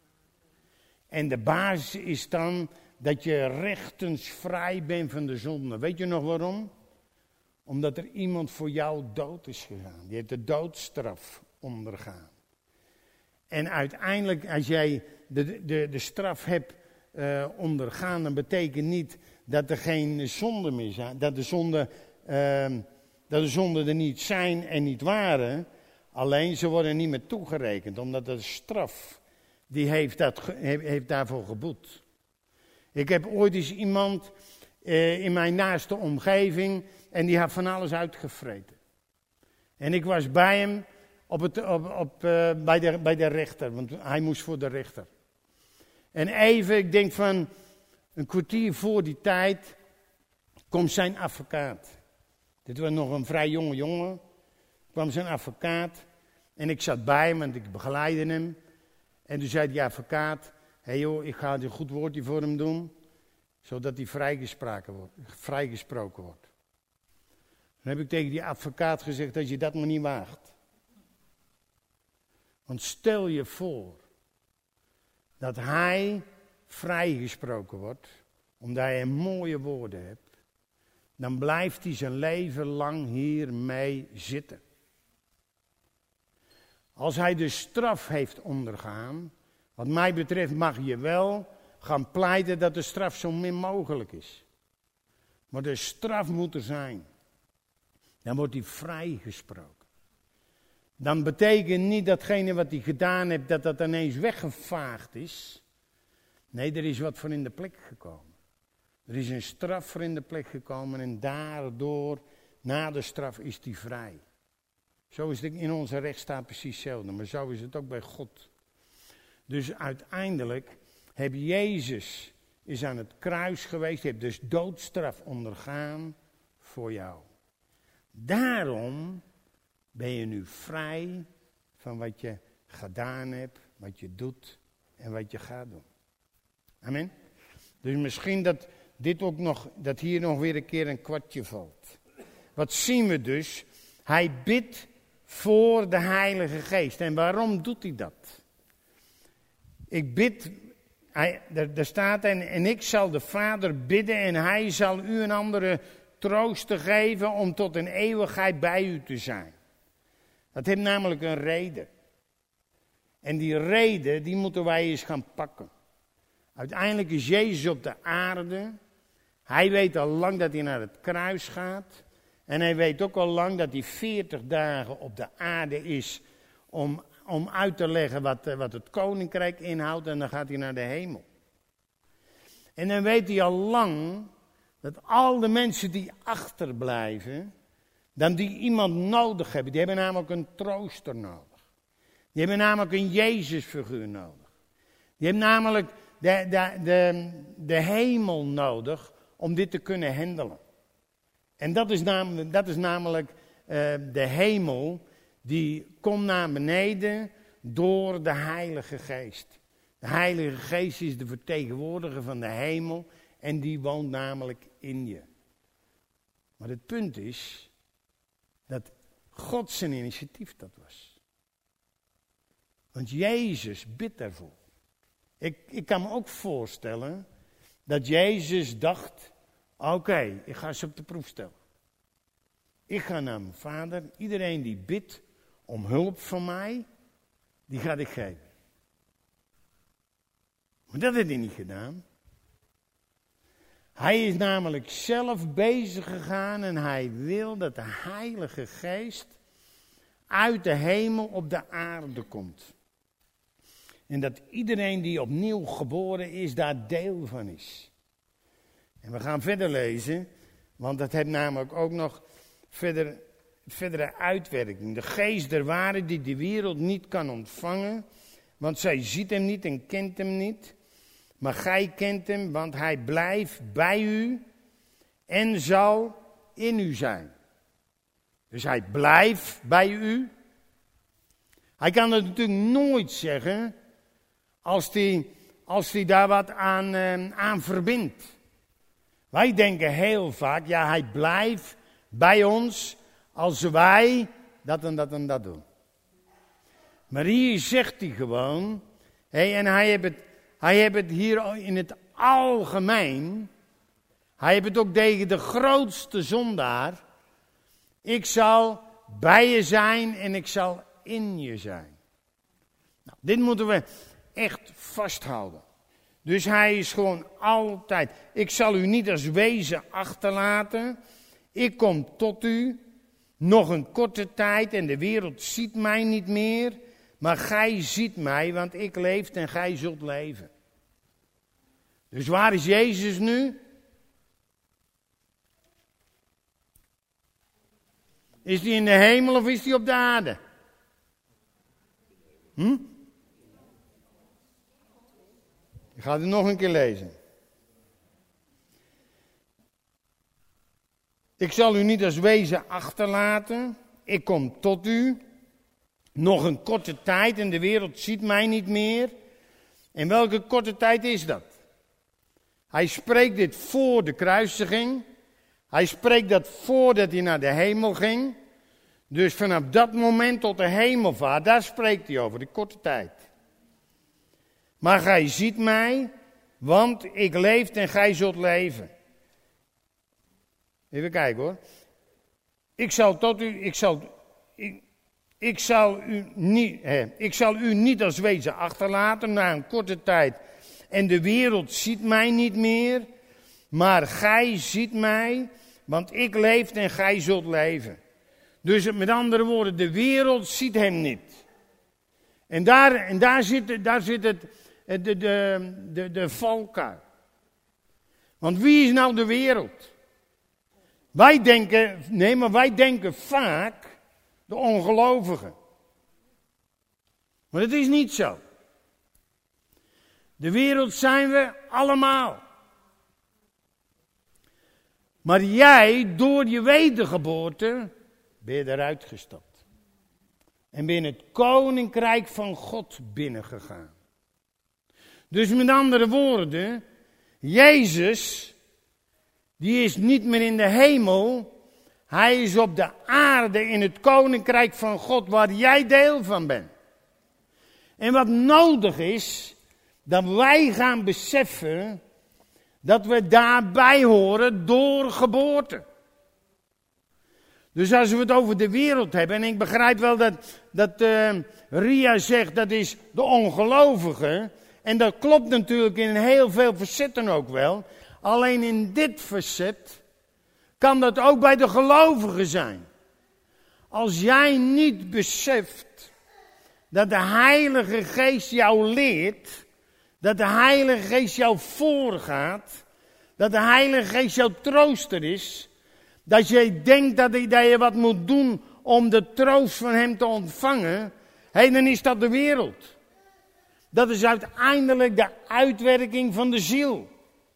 En de basis is dan dat je rechtens vrij bent van de zonde. Weet je nog waarom? Omdat er iemand voor jou dood is gegaan. Die heeft de doodstraf ondergaan. En uiteindelijk, als jij de, de, de straf hebt uh, ondergaan, dan betekent niet dat er geen zonde meer zijn. Dat de zonde, uh, dat de zonden er niet zijn en niet waren. Alleen ze worden niet meer toegerekend, omdat de straf, die heeft, dat, heeft daarvoor geboet. Ik heb ooit eens iemand uh, in mijn naaste omgeving en die had van alles uitgevreten. En ik was bij hem. Op het, op, op, uh, bij, de, bij de rechter, want hij moest voor de rechter. En even, ik denk van een kwartier voor die tijd, komt zijn advocaat. Dit was nog een vrij jonge jongen. Kwam zijn advocaat en ik zat bij hem, want ik begeleidde hem. En toen zei die advocaat, hé hey joh, ik ga een goed woordje voor hem doen, zodat hij vrijgesproken wordt. Vrijgesproken wordt. Dan heb ik tegen die advocaat gezegd dat je dat maar niet waagt. Want stel je voor dat hij vrijgesproken wordt, omdat hij mooie woorden hebt, dan blijft hij zijn leven lang hiermee zitten. Als hij de straf heeft ondergaan, wat mij betreft mag je wel gaan pleiten dat de straf zo min mogelijk is. Maar de straf moet er zijn. Dan wordt hij vrijgesproken. Dan betekent niet datgene wat hij gedaan heeft, dat dat ineens weggevaagd is. Nee, er is wat voor in de plek gekomen. Er is een straf voor in de plek gekomen en daardoor, na de straf, is hij vrij. Zo is het in onze rechtsstaat precies hetzelfde, maar zo is het ook bij God. Dus uiteindelijk heb Jezus is aan het kruis geweest, heeft dus doodstraf ondergaan voor jou. Daarom ben je nu vrij van wat je gedaan hebt, wat je doet en wat je gaat doen. Amen. Dus misschien dat dit ook nog, dat hier nog weer een keer een kwartje valt. Wat zien we dus? Hij bidt voor de Heilige Geest. En waarom doet hij dat? Ik bid, hij, er, er staat en, en ik zal de Vader bidden en hij zal u een andere trooster geven om tot een eeuwigheid bij u te zijn. Dat heeft namelijk een reden. En die reden, die moeten wij eens gaan pakken. Uiteindelijk is Jezus op de aarde. Hij weet al lang dat hij naar het kruis gaat. En hij weet ook al lang dat hij veertig dagen op de aarde is om, om uit te leggen wat, wat het koninkrijk inhoudt. En dan gaat hij naar de hemel. En dan weet hij al lang dat al de mensen die achterblijven, dan die iemand nodig hebben. Die hebben namelijk een trooster nodig. Die hebben namelijk een Jezusfiguur nodig. Die hebben namelijk de, de, de, de hemel nodig om dit te kunnen handelen. En dat is namelijk, dat is namelijk uh, de hemel, die komt naar beneden door de Heilige Geest. De Heilige Geest is de vertegenwoordiger van de hemel en die woont namelijk in je. Maar het punt is dat God zijn initiatief dat was. Want Jezus bidt daarvoor. Ik, ik kan me ook voorstellen dat Jezus dacht, oké, okay, ik ga ze op de proef stellen. Ik ga naar mijn Vader, iedereen die bidt om hulp van mij, die ga ik geven. Maar dat heeft hij niet gedaan. Hij is namelijk zelf bezig gegaan en hij wil dat de Heilige Geest uit de hemel op de aarde komt. En dat iedereen die opnieuw geboren is, daar deel van is. En we gaan verder lezen, want dat heeft namelijk ook nog verder, verdere uitwerking. De geest der waarheid die de wereld niet kan ontvangen, want zij ziet hem niet en kent hem niet. Maar gij kent hem, want hij blijft bij u en zal in u zijn. Dus hij blijft bij u. Hij kan het natuurlijk nooit zeggen als hij, als hij daar wat aan, eh, aan verbindt. Wij denken heel vaak, ja, hij blijft bij ons als wij dat en dat en dat doen. Maar hier zegt hij gewoon, hey, en hij heeft, het, hij heeft het hier in het algemeen, hij heeft het ook tegen de grootste zondaar. Ik zal bij je zijn en ik zal in je zijn. Nou, dit moeten we echt vasthouden. Dus hij is gewoon altijd, ik zal u niet als wezen achterlaten. Ik kom tot u, nog een korte tijd en de wereld ziet mij niet meer. Maar gij ziet mij, want ik leef en gij zult leven. Dus waar is Jezus nu? Is hij in de hemel of is hij op de aarde? Hm? ga het nog een keer lezen. Ik zal u niet als wezen achterlaten. Ik kom tot u. Nog een korte tijd en de wereld ziet mij niet meer. En welke korte tijd is dat? Hij spreekt dit voor de kruisiging. Hij spreekt dat voordat hij naar de hemel ging. Dus vanaf dat moment tot de hemelvaart, daar spreekt hij over, de korte tijd. Maar gij ziet mij, want ik leef en gij zult leven. Even kijken hoor. Ik zal tot u, ik zal, ik, ik zal u niet, hè, ik zal u niet als wezen achterlaten na een korte tijd. En de wereld ziet mij niet meer, maar gij ziet mij, want ik leef en gij zult leven. Dus met andere woorden, de wereld ziet hem niet. En daar, en daar, zit, daar zit het, de, de, de, de valkuil. Want wie is nou de wereld? Wij denken, nee, maar wij denken vaak de ongelovigen. Maar dat is niet zo. De wereld zijn we allemaal. Maar jij, door je wedergeboorte, ben je eruit gestapt. En ben in het koninkrijk van God binnengegaan. Dus met andere woorden, Jezus, die is niet meer in de hemel. Hij is op de aarde in het koninkrijk van God, waar jij deel van bent. En wat nodig is, dat wij gaan beseffen dat we daarbij horen door geboorte. Dus als we het over de wereld hebben, en ik begrijp wel dat, dat uh, Ria zegt dat is de ongelovige. En dat klopt natuurlijk in heel veel facetten ook wel. Alleen in dit facet kan dat ook bij de gelovigen zijn. Als jij niet beseft dat de Heilige Geest jou leert, dat de Heilige Geest jou voorgaat, dat de Heilige Geest jouw trooster is, dat jij denkt dat je wat moet doen om de troost van hem te ontvangen, hé, dan is dat de wereld. Dat is uiteindelijk de uitwerking van de ziel.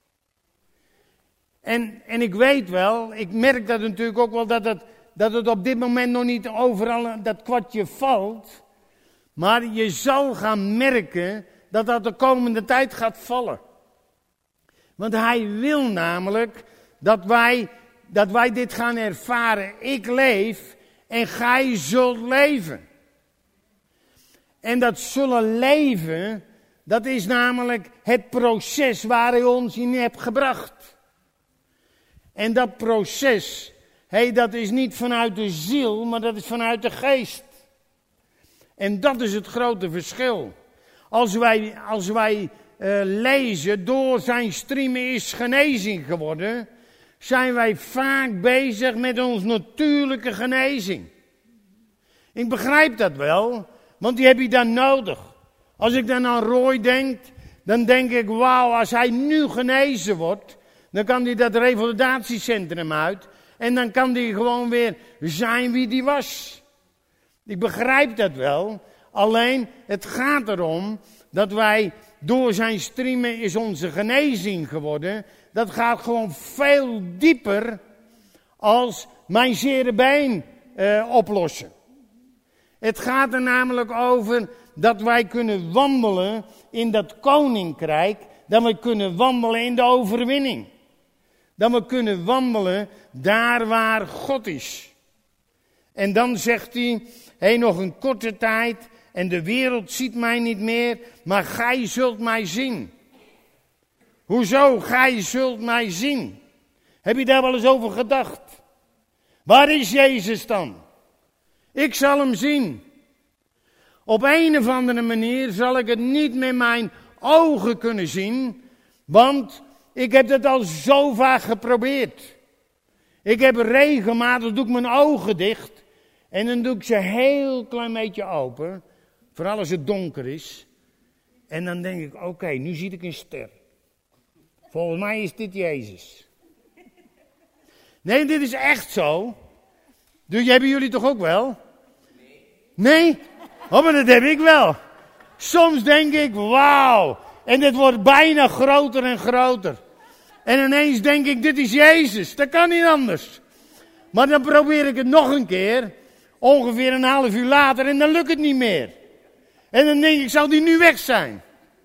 En, en ik weet wel, ik merk dat natuurlijk ook wel, dat het, dat het op dit moment nog niet overal dat kwartje valt. Maar je zal gaan merken dat dat de komende tijd gaat vallen. Want hij wil namelijk dat wij, dat wij dit gaan ervaren. Ik leef en gij zult leven. En dat zullen leven, dat is namelijk het proces waar hij ons in hebt gebracht. En dat proces, hé, dat is niet vanuit de ziel, maar dat is vanuit de geest. En dat is het grote verschil. Als wij, als wij uh, lezen, door zijn striemen is genezing geworden, zijn wij vaak bezig met onze natuurlijke genezing. Ik begrijp dat wel, want die heb je dan nodig. Als ik dan aan Roy denk, dan denk ik, wauw, als hij nu genezen wordt, dan kan hij dat revalidatiecentrum uit en dan kan hij gewoon weer zijn wie hij was. Ik begrijp dat wel, alleen het gaat erom dat wij, door zijn striemen is onze genezing geworden. Dat gaat gewoon veel dieper als mijn zere been uh, oplossen. Het gaat er namelijk over dat wij kunnen wandelen in dat koninkrijk, dat we kunnen wandelen in de overwinning. Dat we kunnen wandelen daar waar God is. En dan zegt hij, hé, nog een korte tijd en de wereld ziet mij niet meer, maar gij zult mij zien. Hoezo, gij zult mij zien? Heb je daar wel eens over gedacht? Waar is Jezus dan? Ik zal hem zien. Op een of andere manier zal ik het niet met mijn ogen kunnen zien, want ik heb dat al zo vaak geprobeerd. Ik heb regelmatig, doe ik mijn ogen dicht en dan doe ik ze heel klein beetje open, vooral als het donker is. En dan denk ik, oké, okay, nu zie ik een ster. Volgens mij is dit Jezus. Nee, dit is echt zo. Dus hebben jullie toch ook wel? Nee? Oh, maar dat heb ik wel. Soms denk ik, wauw, En dit wordt bijna groter en groter. En ineens denk ik, dit is Jezus. Dat kan niet anders. Maar dan probeer ik het nog een keer. Ongeveer een half uur later en dan lukt het niet meer. En dan denk ik, zou die nu weg zijn?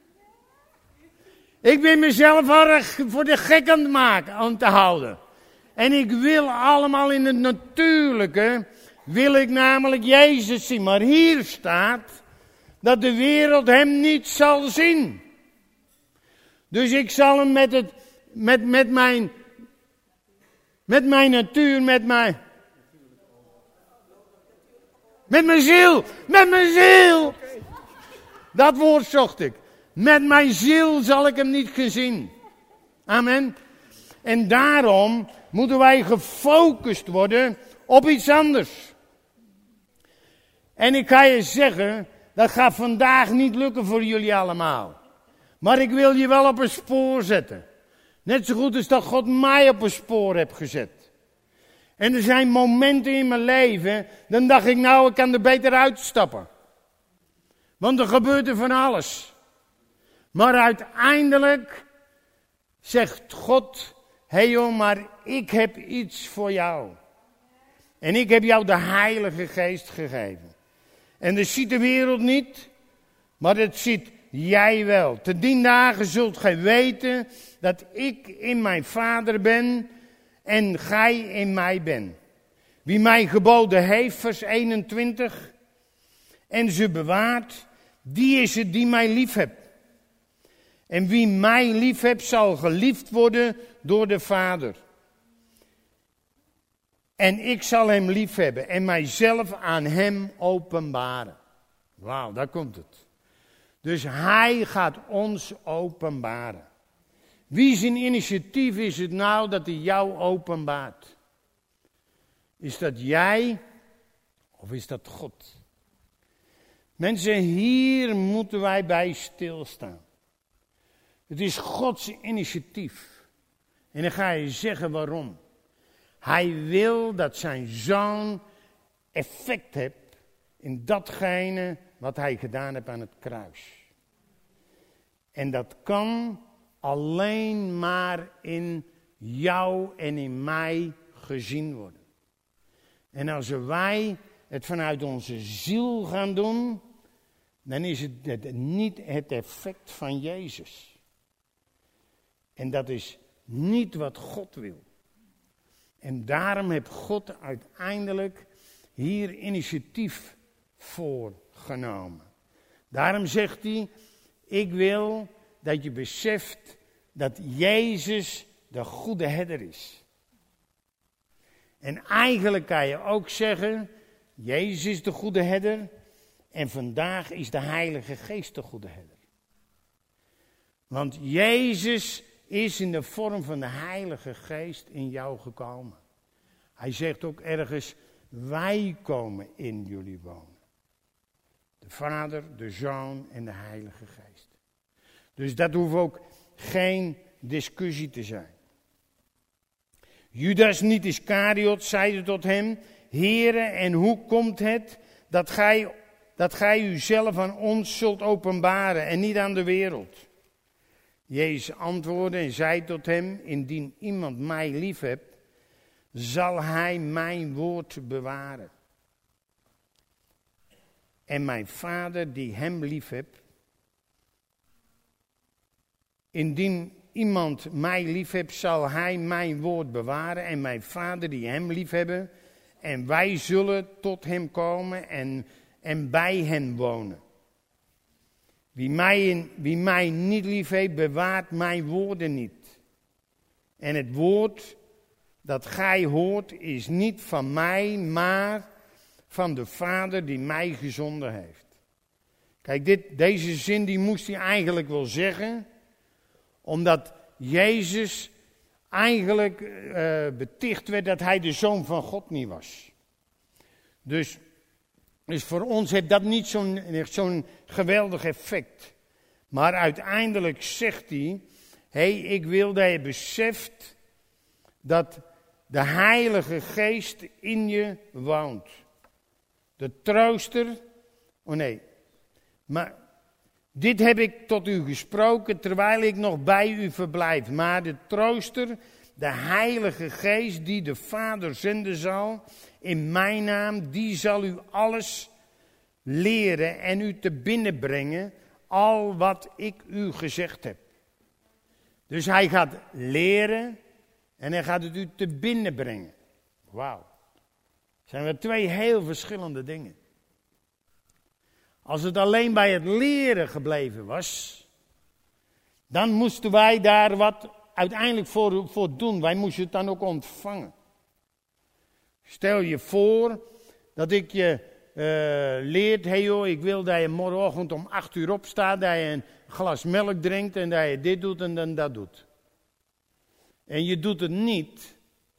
Ik ben mezelf erg voor de gek aan het maken, aan te houden. En ik wil allemaal in het natuurlijke, wil ik namelijk Jezus zien. Maar hier staat dat de wereld hem niet zal zien. Dus ik zal hem met, het, met, met, mijn, met mijn natuur, met mijn... Met mijn ziel, met mijn ziel. Dat woord zocht ik. Met mijn ziel zal ik hem niet gezien. Amen. En daarom moeten wij gefocust worden op iets anders. En ik ga je zeggen, dat gaat vandaag niet lukken voor jullie allemaal. Maar ik wil je wel op een spoor zetten. Net zo goed als dat God mij op een spoor heeft gezet. En er zijn momenten in mijn leven, dan dacht ik nou, ik kan er beter uitstappen. Want er gebeurt er van alles. Maar uiteindelijk zegt God, hé hey joh, maar ik heb iets voor jou. En ik heb jou de Heilige Geest gegeven. En dat ziet de wereld niet, maar dat ziet jij wel. Te dien dagen zult gij weten dat ik in mijn Vader ben en gij in mij bent. Wie mij geboden heeft, vers eenentwintig, en ze bewaart, die is het die mij lief hebt. En wie mij lief hebt, zal geliefd worden door de Vader. En ik zal hem lief hebben en mijzelf aan hem openbaren. Wauw, daar komt het. Dus hij gaat ons openbaren. Wie zijn initiatief is het nou dat hij jou openbaart? Is dat jij of is dat God? Mensen, hier moeten wij bij stilstaan. Het is Gods initiatief. En dan ga je zeggen waarom. Hij wil dat zijn zoon effect heeft in datgene wat hij gedaan heeft aan het kruis. En dat kan alleen maar in jou en in mij gezien worden. En als wij het vanuit onze ziel gaan doen, dan is het niet het effect van Jezus. En dat is niet wat God wil. En daarom heeft God uiteindelijk hier initiatief voor genomen. Daarom zegt hij, ik wil dat je beseft dat Jezus de goede herder is. En eigenlijk kan je ook zeggen, Jezus is de goede herder en vandaag is de Heilige Geest de goede herder. Want Jezus is in de vorm van de Heilige Geest in jou gekomen. Hij zegt ook ergens, wij komen in jullie wonen. De Vader, de Zoon en de Heilige Geest. Dus dat hoeft ook geen discussie te zijn. Judas niet Iscariot zeide tot hem, Heere, en hoe komt het dat gij, dat gij uzelf aan ons zult openbaren en niet aan de wereld? Jezus antwoordde en zei tot hem, indien iemand mij lief hebt, zal hij mijn woord bewaren. En mijn Vader die hem lief hebt, indien iemand mij lief hebt, zal hij mijn woord bewaren. En mijn Vader die hem lief hebben, en wij zullen tot hem komen en, en bij hem wonen. Wie mij, in, wie mij niet lief heeft, bewaart mijn woorden niet. En het woord dat gij hoort is niet van mij, maar van de Vader die mij gezonden heeft. Kijk, dit, deze zin die moest hij eigenlijk wel zeggen, omdat Jezus eigenlijk uh, beticht werd dat hij de Zoon van God niet was. Dus, dus voor ons heeft dat niet zo'n, zo'n geweldig effect. Maar uiteindelijk zegt hij, hé, hey, ik wil dat je beseft dat de Heilige Geest in je woont. De trooster, oh nee, maar Dit heb ik tot u gesproken terwijl ik nog bij u verblijf. Maar de trooster, de Heilige Geest die de Vader zenden zal in mijn naam, die zal u alles leren en u te binnen brengen, al wat ik u gezegd heb. Dus hij gaat leren en hij gaat het u te binnen brengen. Wauw. Zijn we twee heel verschillende dingen. Als het alleen bij het leren gebleven was, dan moesten wij daar wat uiteindelijk voor, voor doen. Wij moesten het dan ook ontvangen. Stel je voor dat ik je uh, leert, hey joh, ik wil dat je morgenochtend om acht uur opstaat, dat je een glas melk drinkt en dat je dit doet en dan dat doet. En je doet het niet,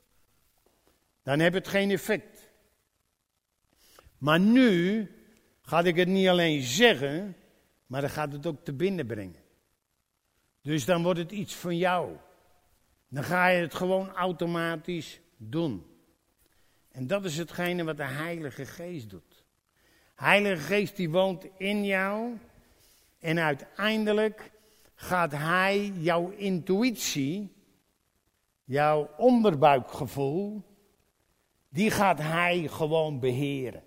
dan heb het geen effect. Maar nu ga ik het niet alleen zeggen, maar dan gaat het ook te binnen brengen. Dus dan wordt het iets van jou. Dan ga je het gewoon automatisch doen. En dat is hetgene wat de Heilige Geest doet. Heilige Geest die woont in jou. En uiteindelijk gaat hij jouw intuïtie, jouw onderbuikgevoel, die gaat hij gewoon beheren.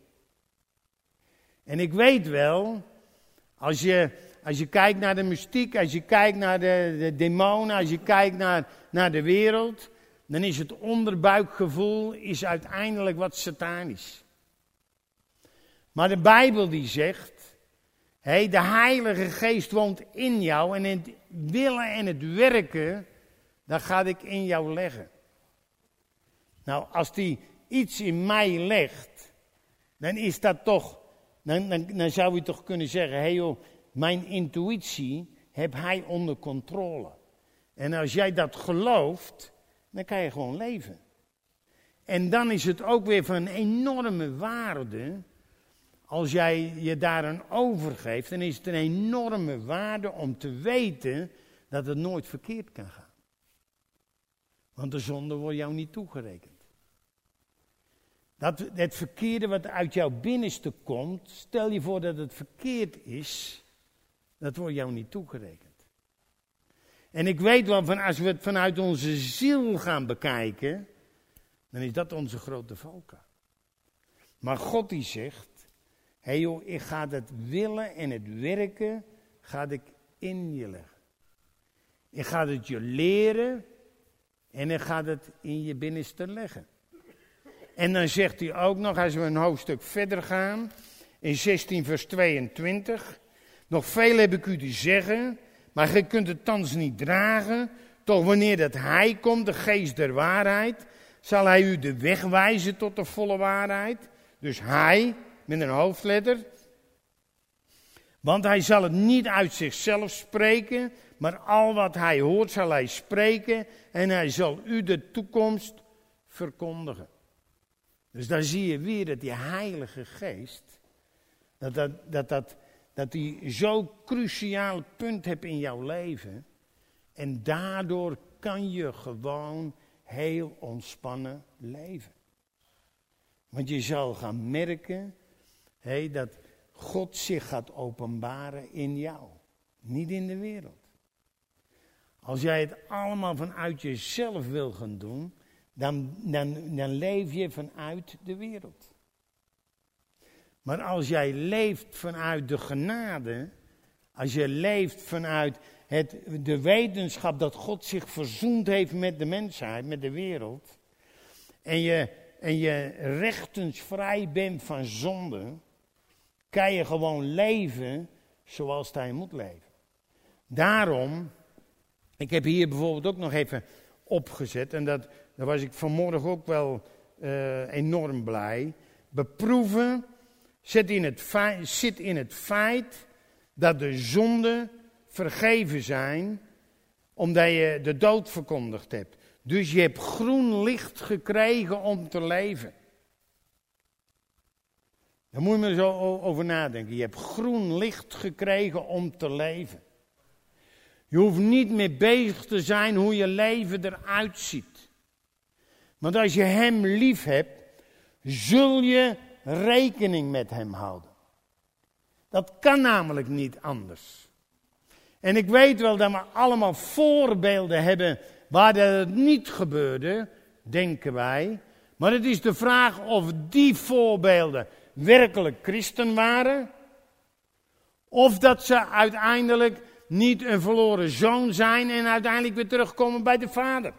En ik weet wel, als je, als je kijkt naar de mystiek, als je kijkt naar de, de demonen, als je kijkt naar, naar de wereld, dan is het onderbuikgevoel is uiteindelijk wat satanisch. Maar de Bijbel die zegt, hey, de Heilige Geest woont in jou en het willen en het werken, dat ga ik in jou leggen. Nou, als die iets in mij legt, dan is dat toch, dan, dan, dan zou je toch kunnen zeggen, hé hey joh, mijn intuïtie heb hij onder controle. En als jij dat gelooft, dan kan je gewoon leven. En dan is het ook weer van een enorme waarde, als jij je daaraan overgeeft, dan is het een enorme waarde om te weten dat het nooit verkeerd kan gaan. Want de zonde wordt jou niet toegerekend. Dat het verkeerde wat uit jouw binnenste komt, stel je voor dat het verkeerd is, dat wordt jou niet toegerekend. En ik weet wel, van als we het vanuit onze ziel gaan bekijken, dan is dat onze grote valkuil. Maar God die zegt, hé hey joh, ik ga het willen en het werken, ga ik in je leggen. Ik ga het je leren en ik ga het in je binnenste leggen. En dan zegt hij ook nog, als we een hoofdstuk verder gaan, in zestien vers tweeëntwintig. Nog veel heb ik u te zeggen, maar je kunt het thans niet dragen. Toch wanneer dat hij komt, de geest der waarheid, zal hij u de weg wijzen tot de volle waarheid. Dus hij, met een hoofdletter. Want hij zal het niet uit zichzelf spreken, maar al wat hij hoort zal hij spreken en hij zal u de toekomst verkondigen. Dus daar zie je weer dat die Heilige Geest, dat dat, dat, dat, dat die zo'n cruciaal punt hebt in jouw leven. En daardoor kan je gewoon heel ontspannen leven. Want je zal gaan merken, hey, dat God zich gaat openbaren in jou, niet in de wereld. Als jij het allemaal vanuit jezelf wil gaan doen, dan, dan, dan leef je vanuit de wereld. Maar als jij leeft vanuit de genade, als je leeft vanuit het, de wetenschap dat God zich verzoend heeft met de mensheid, met de wereld, en je, en je rechtensvrij bent van zonde, kan je gewoon leven zoals hij moet leven. Daarom, ik heb hier bijvoorbeeld ook nog even opgezet, en dat, daar was ik vanmorgen ook wel uh, enorm blij. Beproeven zit in, het feit, zit in het feit dat de zonden vergeven zijn, omdat je de dood verkondigd hebt. Dus je hebt groen licht gekregen om te leven. Daar moet je maar zo over nadenken. Je hebt groen licht gekregen om te leven. Je hoeft niet meer bezig te zijn hoe je leven eruit ziet. Want als je hem lief hebt, zul je rekening met hem houden. Dat kan namelijk niet anders. En ik weet wel dat we allemaal voorbeelden hebben waar dat niet gebeurde, denken wij. Maar het is de vraag of die voorbeelden werkelijk christen waren. Of dat ze uiteindelijk niet een verloren zoon zijn en uiteindelijk weer terugkomen bij de vader.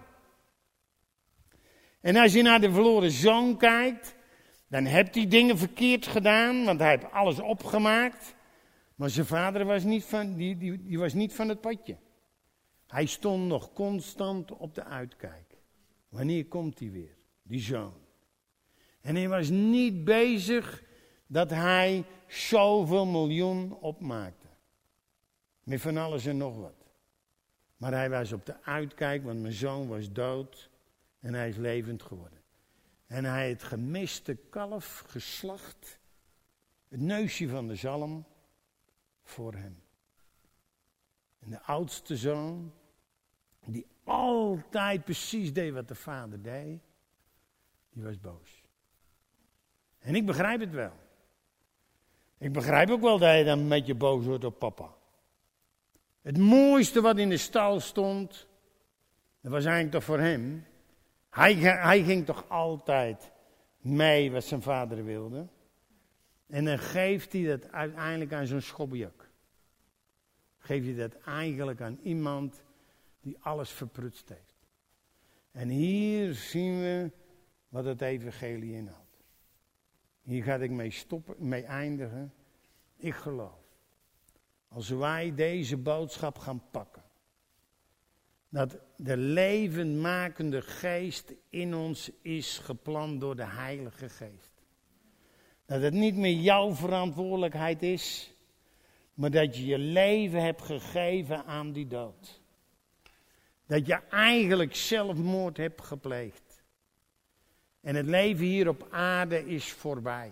En als je naar de verloren zoon kijkt, dan heeft hij dingen verkeerd gedaan, want hij heeft alles opgemaakt. Maar zijn vader was niet van, die, die, die was niet van het padje. Hij stond nog constant op de uitkijk. Wanneer komt hij weer, die zoon? En hij was niet bezig dat hij zoveel miljoen opmaakte. Met van alles en nog wat. Maar hij was op de uitkijk, want mijn zoon was dood en hij is levend geworden. En hij heeft het gemiste kalf geslacht, het neusje van de zalm, voor hem. En de oudste zoon, die altijd precies deed wat de vader deed, die was boos. En ik begrijp het wel. Ik begrijp ook wel dat je dan een beetje boos wordt op papa. Het mooiste wat in de stal stond, dat was eigenlijk toch voor hem. Hij, hij ging toch altijd mee wat zijn vader wilde. En dan geeft hij dat uiteindelijk aan zo'n schobbejak. Geeft hij dat eigenlijk aan iemand die alles verprutst heeft. En hier zien we wat het evangelie inhoudt. Hier ga ik mee stoppen, mee eindigen. Ik geloof. Als wij deze boodschap gaan pakken. Dat de levendmakende geest in ons is geplant door de Heilige Geest. Dat het niet meer jouw verantwoordelijkheid is. Maar dat je je leven hebt gegeven aan die dood. Dat je eigenlijk zelfmoord hebt gepleegd. En het leven hier op aarde is voorbij.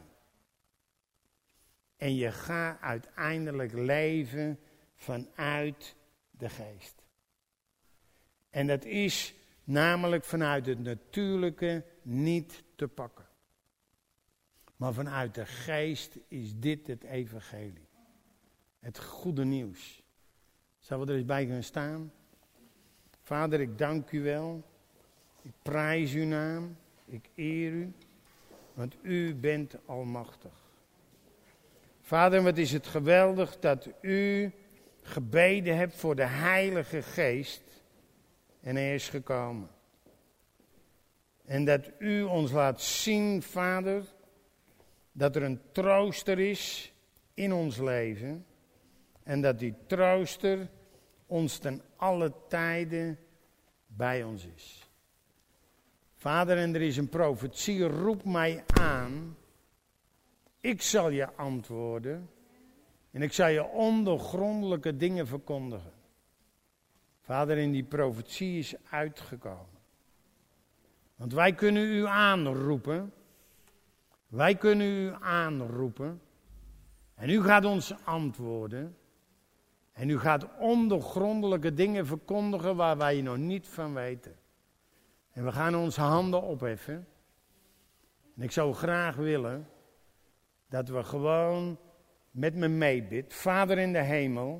En je gaat uiteindelijk leven vanuit de geest. En dat is namelijk vanuit het natuurlijke niet te pakken. Maar vanuit de geest is dit het evangelie. Het goede nieuws. Zullen we er eens bij gaan staan? Vader, ik dank u wel. Ik prijs uw naam. Ik eer u. Want u bent almachtig. Vader, wat is het geweldig dat u gebeden hebt voor de Heilige Geest. En hij is gekomen. En dat u ons laat zien, Vader, dat er een trooster is in ons leven. En dat die trooster ons ten alle tijden bij ons is. Vader, en er is een profetie, roep mij aan. Ik zal je antwoorden. En ik zal je ondergrondelijke dingen verkondigen. Vader, in die profetie is uitgekomen. Want wij kunnen u aanroepen. Wij kunnen u aanroepen. En u gaat ons antwoorden. En u gaat ondergrondelijke dingen verkondigen waar wij nog niet van weten. En we gaan onze handen opheffen. En ik zou graag willen dat we gewoon met me meebidden. Vader in de hemel.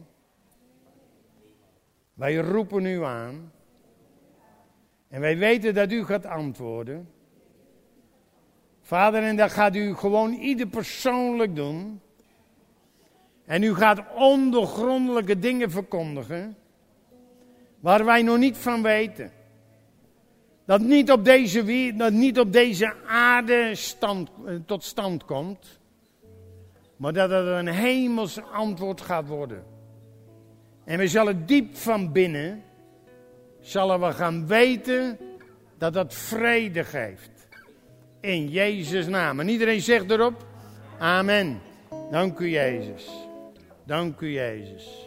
Wij roepen u aan. En wij weten dat u gaat antwoorden. Vader, en dat gaat u gewoon ieder persoonlijk doen. En u gaat ondergrondelijke dingen verkondigen. Waar wij nog niet van weten. Dat niet op deze, dat niet op deze aarde stand, tot stand komt. Maar dat het een hemels antwoord gaat worden. En we zullen diep van binnen, zullen we gaan weten dat dat vrede geeft. In Jezus' naam. En iedereen zegt erop, amen. Dank u Jezus. Dank u Jezus.